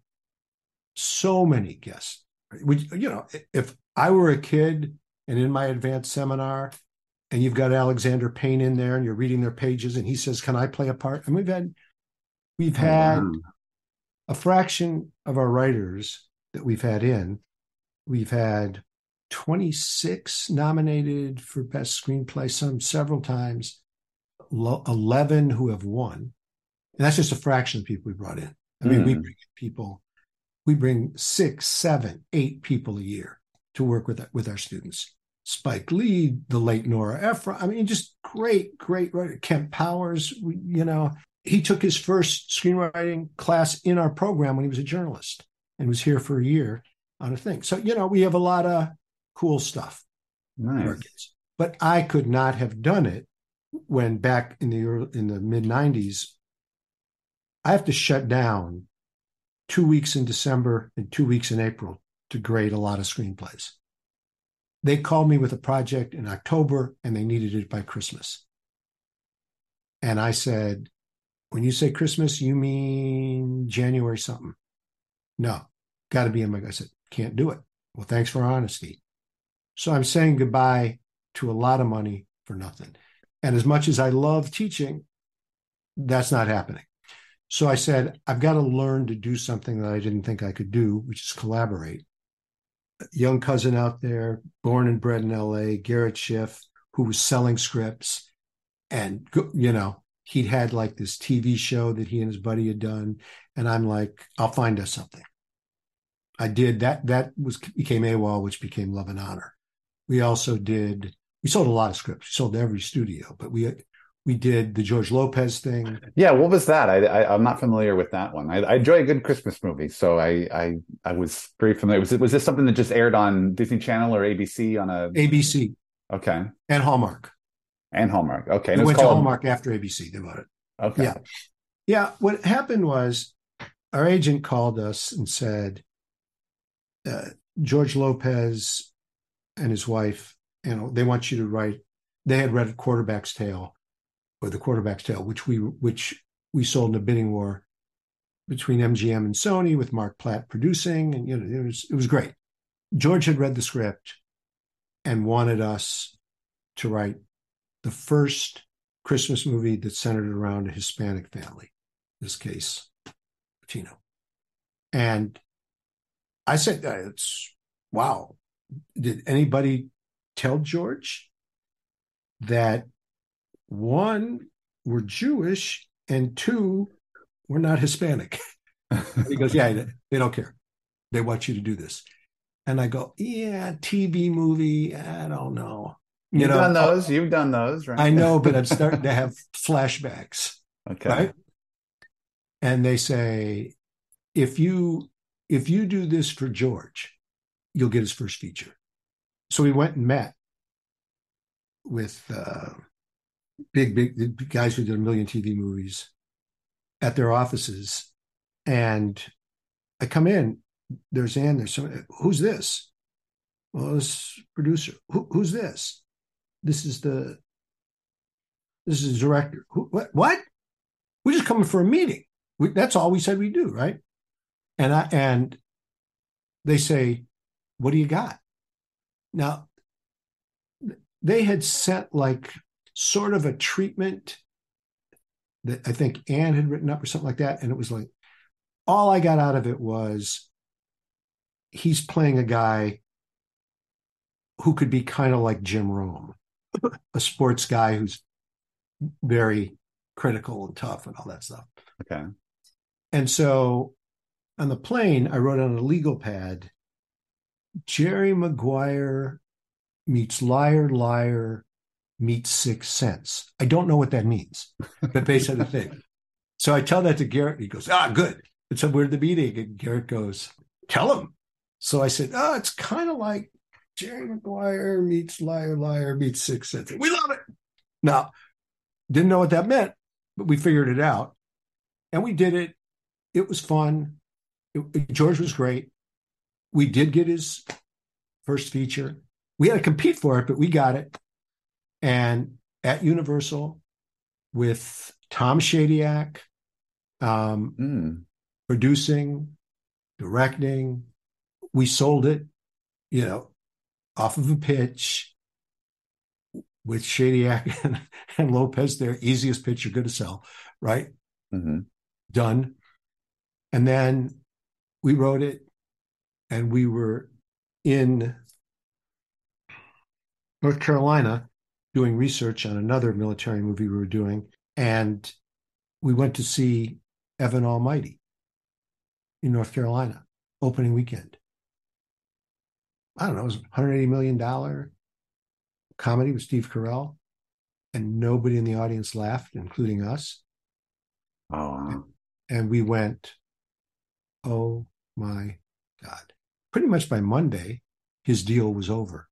so many guests. We, you know, if I were a kid and in my advanced seminar, and you've got Alexander Payne in there, and you're reading their pages, and he says, "Can I play a part?" And we've had we've had Oh, wow. a fraction of our writers that we've had in. We've had twenty-six nominated for best screenplay, some several times, eleven who have won. And that's just a fraction of people we brought in. I mean, mm. we bring people, we bring six, seven, eight people a year to work with, with our students. Spike Lee, the late Nora Ephron. I mean, just great, great writer. Kemp Powers, we, you know, he took his first screenwriting class in our program when he was a journalist and was here for a year on a thing. So, you know, we have a lot of cool stuff. Nice. But I could not have done it when back in the early, in the mid nineties, I have to shut down two weeks in December and two weeks in April to grade a lot of screenplays. They called me with a project in October and they needed it by Christmas. And I said, when you say Christmas, you mean January something? No, got to be in my, I said, can't do it. Well, thanks for honesty. So I'm saying goodbye to a lot of money for nothing. And as much as I love teaching, that's not happening. So I said, I've got to learn to do something that I didn't think I could do, which is collaborate. A young cousin out there, born and bred in L A, Garrett Schiff, who was selling scripts. And, you know, he'd had like this T V show that he and his buddy had done. And I'm like, I'll find us something. I did that. That was became AWOL, which became Love and Honor. We also did, we sold a lot of scripts. We sold to every studio, but we we did the George Lopez thing. Yeah, what was that? I, I I'm not familiar with that one. I, I enjoy a good Christmas movie, so I I I was very familiar. Was it was this something that just aired on Disney Channel or A B C on a A B C? Okay, and Hallmark. And Hallmark. Okay, And it went called... to Hallmark after A B C. They bought it. Okay, yeah, yeah. What happened was our agent called us and said, uh, George Lopez and his wife, you know, they want you to write. They had read Quarterback's Tale, or The Quarterback's Tale, which we which we sold in a bidding war between M G M and Sony, with Mark Platt producing, and you know, it was it was great. George had read the script and wanted us to write the first Christmas movie that centered around a Hispanic family, in this case, Latino. And I said, it's wow, did anybody tell George that one, we're Jewish, and two, we're not Hispanic? He goes, yeah, they don't care. They want you to do this. And I go, yeah, T V movie, I don't know. You You've know, done those. You've done those, right? I know, but I'm starting to have flashbacks. Okay. Right? And they say, if you if you do this for George, you'll get his first feature. So we went and met with uh, big, big guys who did a million T V movies at their offices. And I come in, there's Ann, there's someone, who's this? Well, this producer. Who, who's this? This is the, this is the director. Who, what? What? We're just coming for a meeting. We, that's all we said we do, right? And I and they say, what do you got? Now, they had sent like sort of a treatment that I think Ann had written up or something like that. And it was like, all I got out of it was he's playing a guy who could be kind of like Jim Rome, a sports guy who's very critical and tough and all that stuff. Okay. And so on the plane, I wrote on a legal pad, Jerry Maguire meets Liar Liar meets Sixth Sense. I don't know what that means, but they said the thing. So I tell that to Garrett. He goes, ah, good. And so we're at the meeting. And Garrett goes, tell him. So I said, oh, it's kind of like Jerry Maguire meets Liar Liar meets Sixth Sense. We love it. Now, didn't know what that meant, but we figured it out. And we did it. It was fun. It, it, George was great. We did get his first feature. We had to compete for it, but we got it. And at Universal with Tom Shadyac, um, Mm. producing, directing, we sold it, you know, off of a pitch with Shadyac and, and Lopez there. Easiest pitch you're going to sell, right? Mm-hmm. Done. And then we wrote it, and we were in North Carolina doing research on another military movie we were doing, and we went to see Evan Almighty in North Carolina, opening weekend. I don't know, it was a one hundred eighty million dollars comedy with Steve Carell, and nobody in the audience laughed, including us. Oh, wow. And, and we went, oh my God. Pretty much by Monday, his deal was over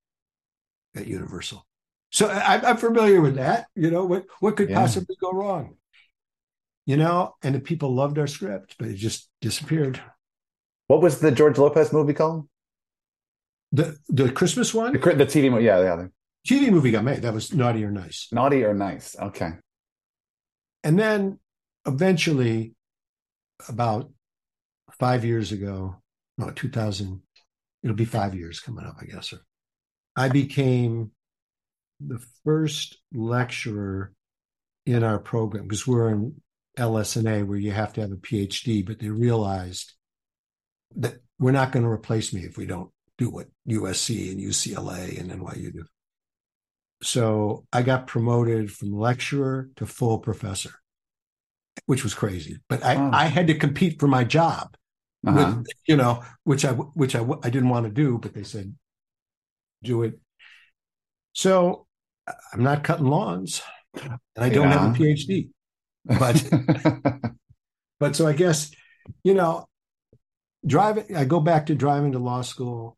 at Universal. So I, I'm familiar with that. You know, what, what could Yeah. possibly go wrong? You know, and the people loved our script, but it just disappeared. What was the George Lopez movie called? The the Christmas one? The, cri- the T V movie. Yeah, yeah. the- T V movie got made. That was Naughty or Nice. Naughty or Nice. Okay. And then eventually, about five years ago, no, two thousand, it'll be five years coming up, I guess. I became the first lecturer in our program, because we're in L S N A where you have to have a P H D, but they realized that we're not going to replace me if we don't do what U S C and U C L A and N Y U do. So I got promoted from lecturer to full professor, which was crazy. But I, Oh. I had to compete for my job, Uh-huh. with, you know, which I which I I didn't want to do, but they said do it. So I'm not cutting lawns, and I don't Yeah. have a P H D. But but so I guess, you know, driving. I go back to driving to law school.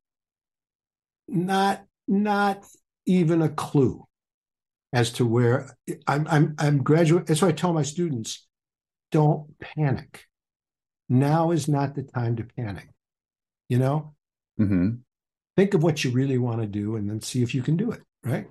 Not not even a clue as to where I'm. I'm I'm graduate. That's why I tell my students, don't panic. Now is not the time to panic. You know, hmm think of what you really want to do, and then see if you can do it. Right.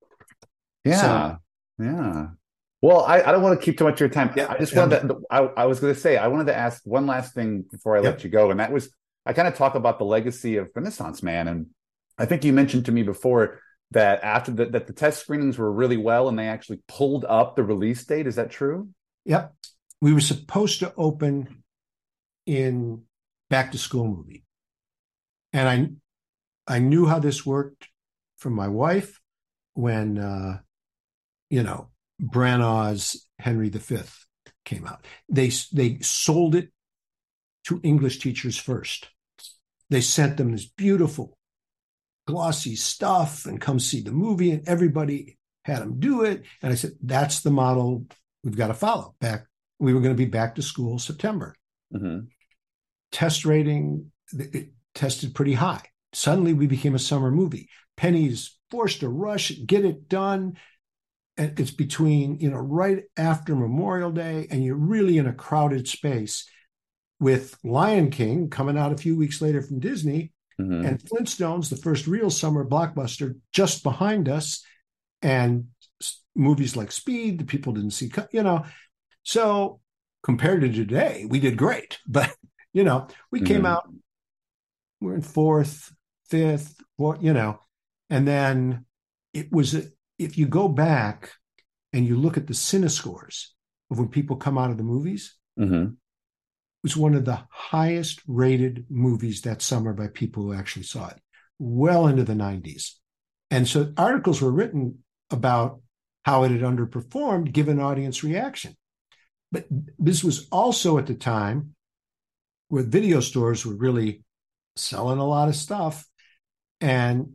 Yeah. Yeah. Well, I, I don't want to keep too much of your time. Yeah. I just wanted to, I, I was going to say, I wanted to ask one last thing before I let Yep. you go. And that was, I kind of talk about the legacy of Renaissance Man. And I think you mentioned to me before that after the, that the test screenings were really well and they actually pulled up the release date. Is that true? Yep. We were supposed to open in Back to School movie. And I knew how this worked from my wife when, uh, you know, Branagh's Henry the Fifth came out. They, they sold it to English teachers first. They sent them this beautiful, glossy stuff and come see the movie, and everybody had them do it. And I said, that's the model we've got to follow. Back, we were going to be back to school September. Mm-hmm. Test rating, it tested pretty high. Suddenly we became a summer movie. Penny's forced to rush, get it done. And it's between, you know, right after Memorial Day, and you're really in a crowded space with Lion King coming out a few weeks later from Disney, mm-hmm. and Flintstones, the first real summer blockbuster, just behind us, and movies like Speed, the people didn't see, you know. So compared to today, we did great. But, you know, we mm-hmm. came out, we're in fourth, fifth, fourth, you know, and then it was, if you go back and you look at the CineScores of when people come out of the movies, mm-hmm. it was one of the highest rated movies that summer by people who actually saw it, well into the nineties. And so articles were written about how it had underperformed given audience reaction. But this was also at the time where video stores were really selling a lot of stuff. And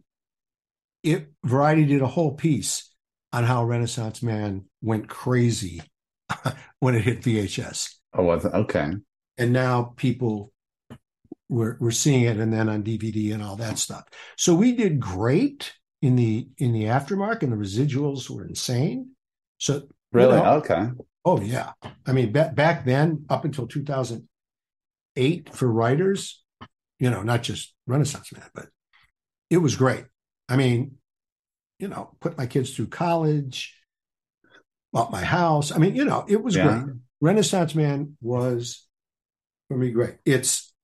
it Variety did a whole piece on how Renaissance Man went crazy when it hit V H S. Oh, was it? Okay. And now people were, were seeing it, and then on D V D and all that stuff. So we did great in the in the aftermarket, and the residuals were insane. So really, you know, okay. Oh yeah. I mean, back back then, up until two thousand eight, for writers, you know, not just Renaissance Man, but it was great. I mean, you know, put my kids through college, bought my house. I mean, you know, it was yeah. great. Renaissance Man was, for me, great. Its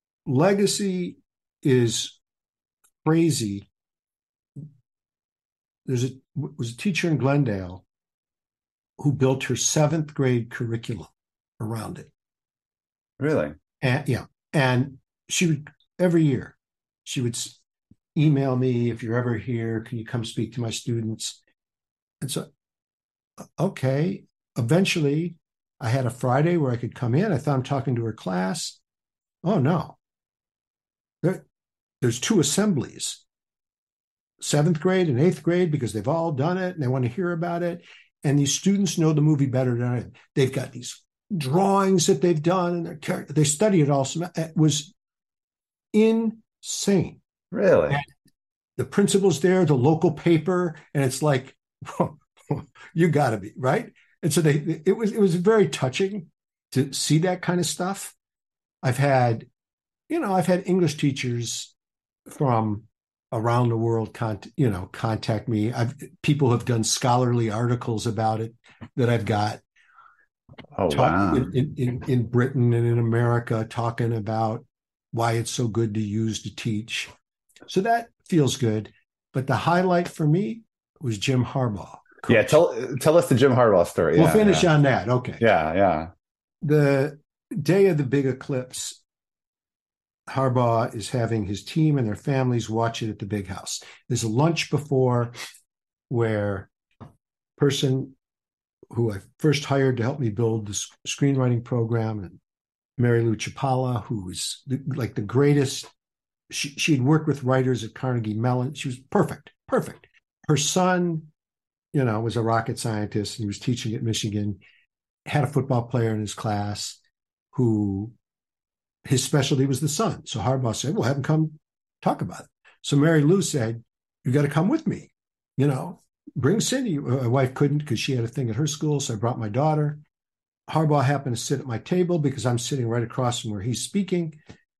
legacy is crazy. There's a was a teacher in Glendale who built her seventh grade curriculum around it. Really? And yeah, and she would every year she would email me, if you're ever here, can you come speak to my students? And so, okay. Eventually, I had a Friday where I could come in. I thought I'm talking to her class. Oh no, there, there's two assemblies. Seventh grade and eighth grade, because they've all done it and they want to hear about it. And these students know the movie better than I do. They've got these drawings that they've done, and their character, they study it all. It was insane. Really? And the principal's there, the local paper, and it's like, you got to be right. And so they, it was, it was very touching to see that kind of stuff. I've had, you know, I've had English teachers from around the world, con- you know, contact me. I've people have done scholarly articles about it that I've got. Oh, wow. in, in, in, in Britain and in America, talking about why it's so good to use to teach. So that feels good. But the highlight for me was Jim Harbaugh. Coach. Yeah, tell tell us the Jim Harbaugh story. We'll yeah, finish yeah. on that. Okay. Yeah, yeah. The day of the big eclipse, Harbaugh is having his team and their families watch it at the big house. There's a lunch before where a person who I first hired to help me build the screenwriting program, and Mary Lou Chapala, who is the, like the greatest. She, she'd worked with writers at Carnegie Mellon. She was perfect, perfect. Her son, you know, was a rocket scientist, and he was teaching at Michigan, had a football player in his class who his specialty was the sun. So Harbaugh said, well, have him come talk about it. So Mary Lou said, you got to come with me, you know, bring Cindy. My wife couldn't because she had a thing at her school. So I brought my daughter. Harbaugh happened to sit at my table because I'm sitting right across from where he's speaking.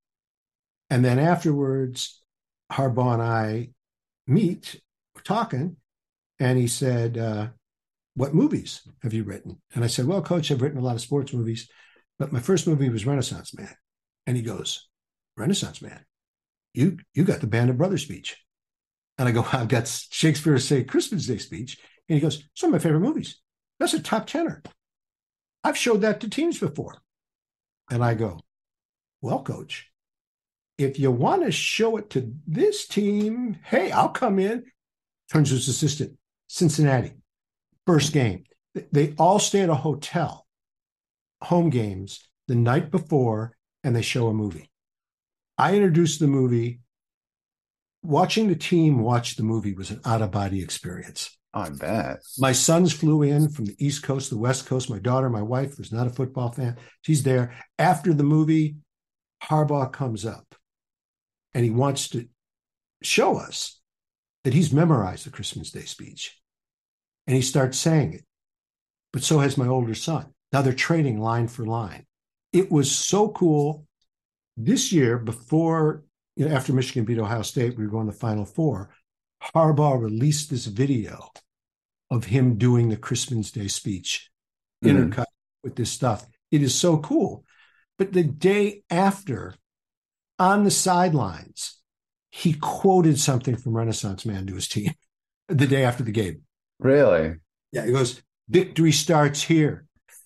And then afterwards, Harbaugh and I meet, we're talking, and he said, uh, what movies have you written? And I said, well, Coach, I've written a lot of sports movies, but my first movie was Renaissance Man. And he goes, Renaissance Man, you you got the Band of Brothers speech. And I go, I've got Shakespeare's Say Christmas Day speech. And he goes, some of my favorite movies. That's a top tenner. I've showed that to teams before. And I go, well, Coach, if you want to show it to this team, hey, I'll come in. Turns to his assistant, Cincinnati, first game. They all stay at a hotel, home games, the night before, and they show a movie. I introduced the movie. Watching the team watch the movie was an out-of-body experience. Oh, I bet. My sons flew in from the East Coast, the West Coast. My daughter, my wife, was not a football fan. She's there. After the movie, Harbaugh comes up, and he wants to show us that he's memorized the Christmas Day speech. And he starts saying it. But so has my older son. Now they're trading line for line. It was so cool. This year, before, you know, after Michigan beat Ohio State, we were going to the Final Four. Harbaugh released this video of him doing the Christmas Day speech, mm-hmm. intercut with this stuff. It is so cool. But the day after, on the sidelines, he quoted something from Renaissance Man to his team the day after the game. Really? Yeah, he goes, victory starts here.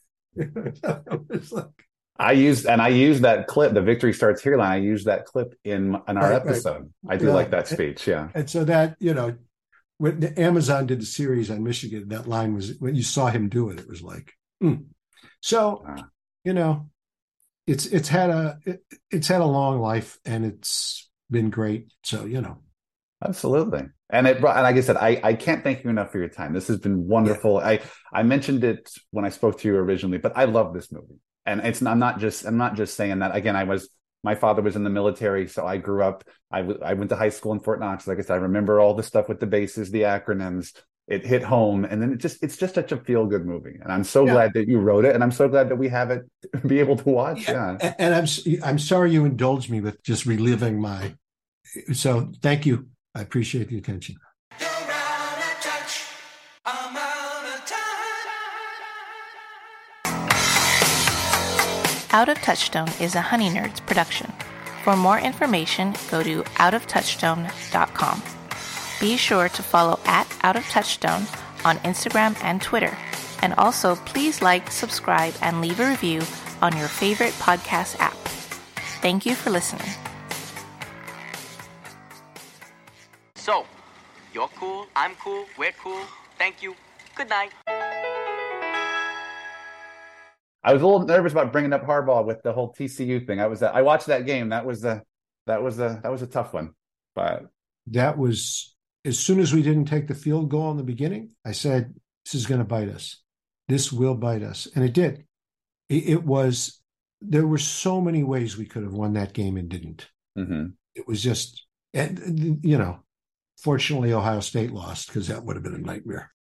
It's like, I used and I used that clip, the victory starts here line. I used that clip in in our right, episode. Right. I do yeah. like that speech. Yeah. And so that, you know, when the Amazon did the series on Michigan, that line was, when you saw him do it, it was like, mm. So, uh, you know, it's it's had a it, it's had a long life and it's been great. So, you know. Absolutely. And it brought, and like I said, I, I can't thank you enough for your time. This has been wonderful. Yeah. I, I mentioned it when I spoke to you originally, but I love this movie. And it's I'm not just I'm not just saying that. Again, I was my father was in the military, so I grew up. I, w- I went to high school in Fort Knox. Like I said, I remember all the stuff with the bases, the acronyms. It hit home, and then it just it's just such a feel good movie. And I'm so yeah. glad that you wrote it, and I'm so glad that we have it to be able to watch. Yeah, yeah. And I'm I'm sorry you indulged me with just reliving my. So thank you. I appreciate the attention. Out of Touchstone is a Honey Nerds production. For more information, go to out of touchstone dot com. Be sure to follow at Out of Touchstone on Instagram and Twitter. And also, please like, subscribe, and leave a review on your favorite podcast app. Thank you for listening. So, you're cool, I'm cool, we're cool. Thank you. Good night. I was a little nervous about bringing up Harbaugh with the whole T C U thing. I was, I watched that game. That was a, that was a, that was a tough one. But that was, as soon as we didn't take the field goal in the beginning, I said, "This is going to bite us. This will bite us," and it did. It, it was. There were so many ways we could have won that game and didn't. Mm-hmm. It was just, and you know, fortunately, Ohio State lost because that would have been a nightmare.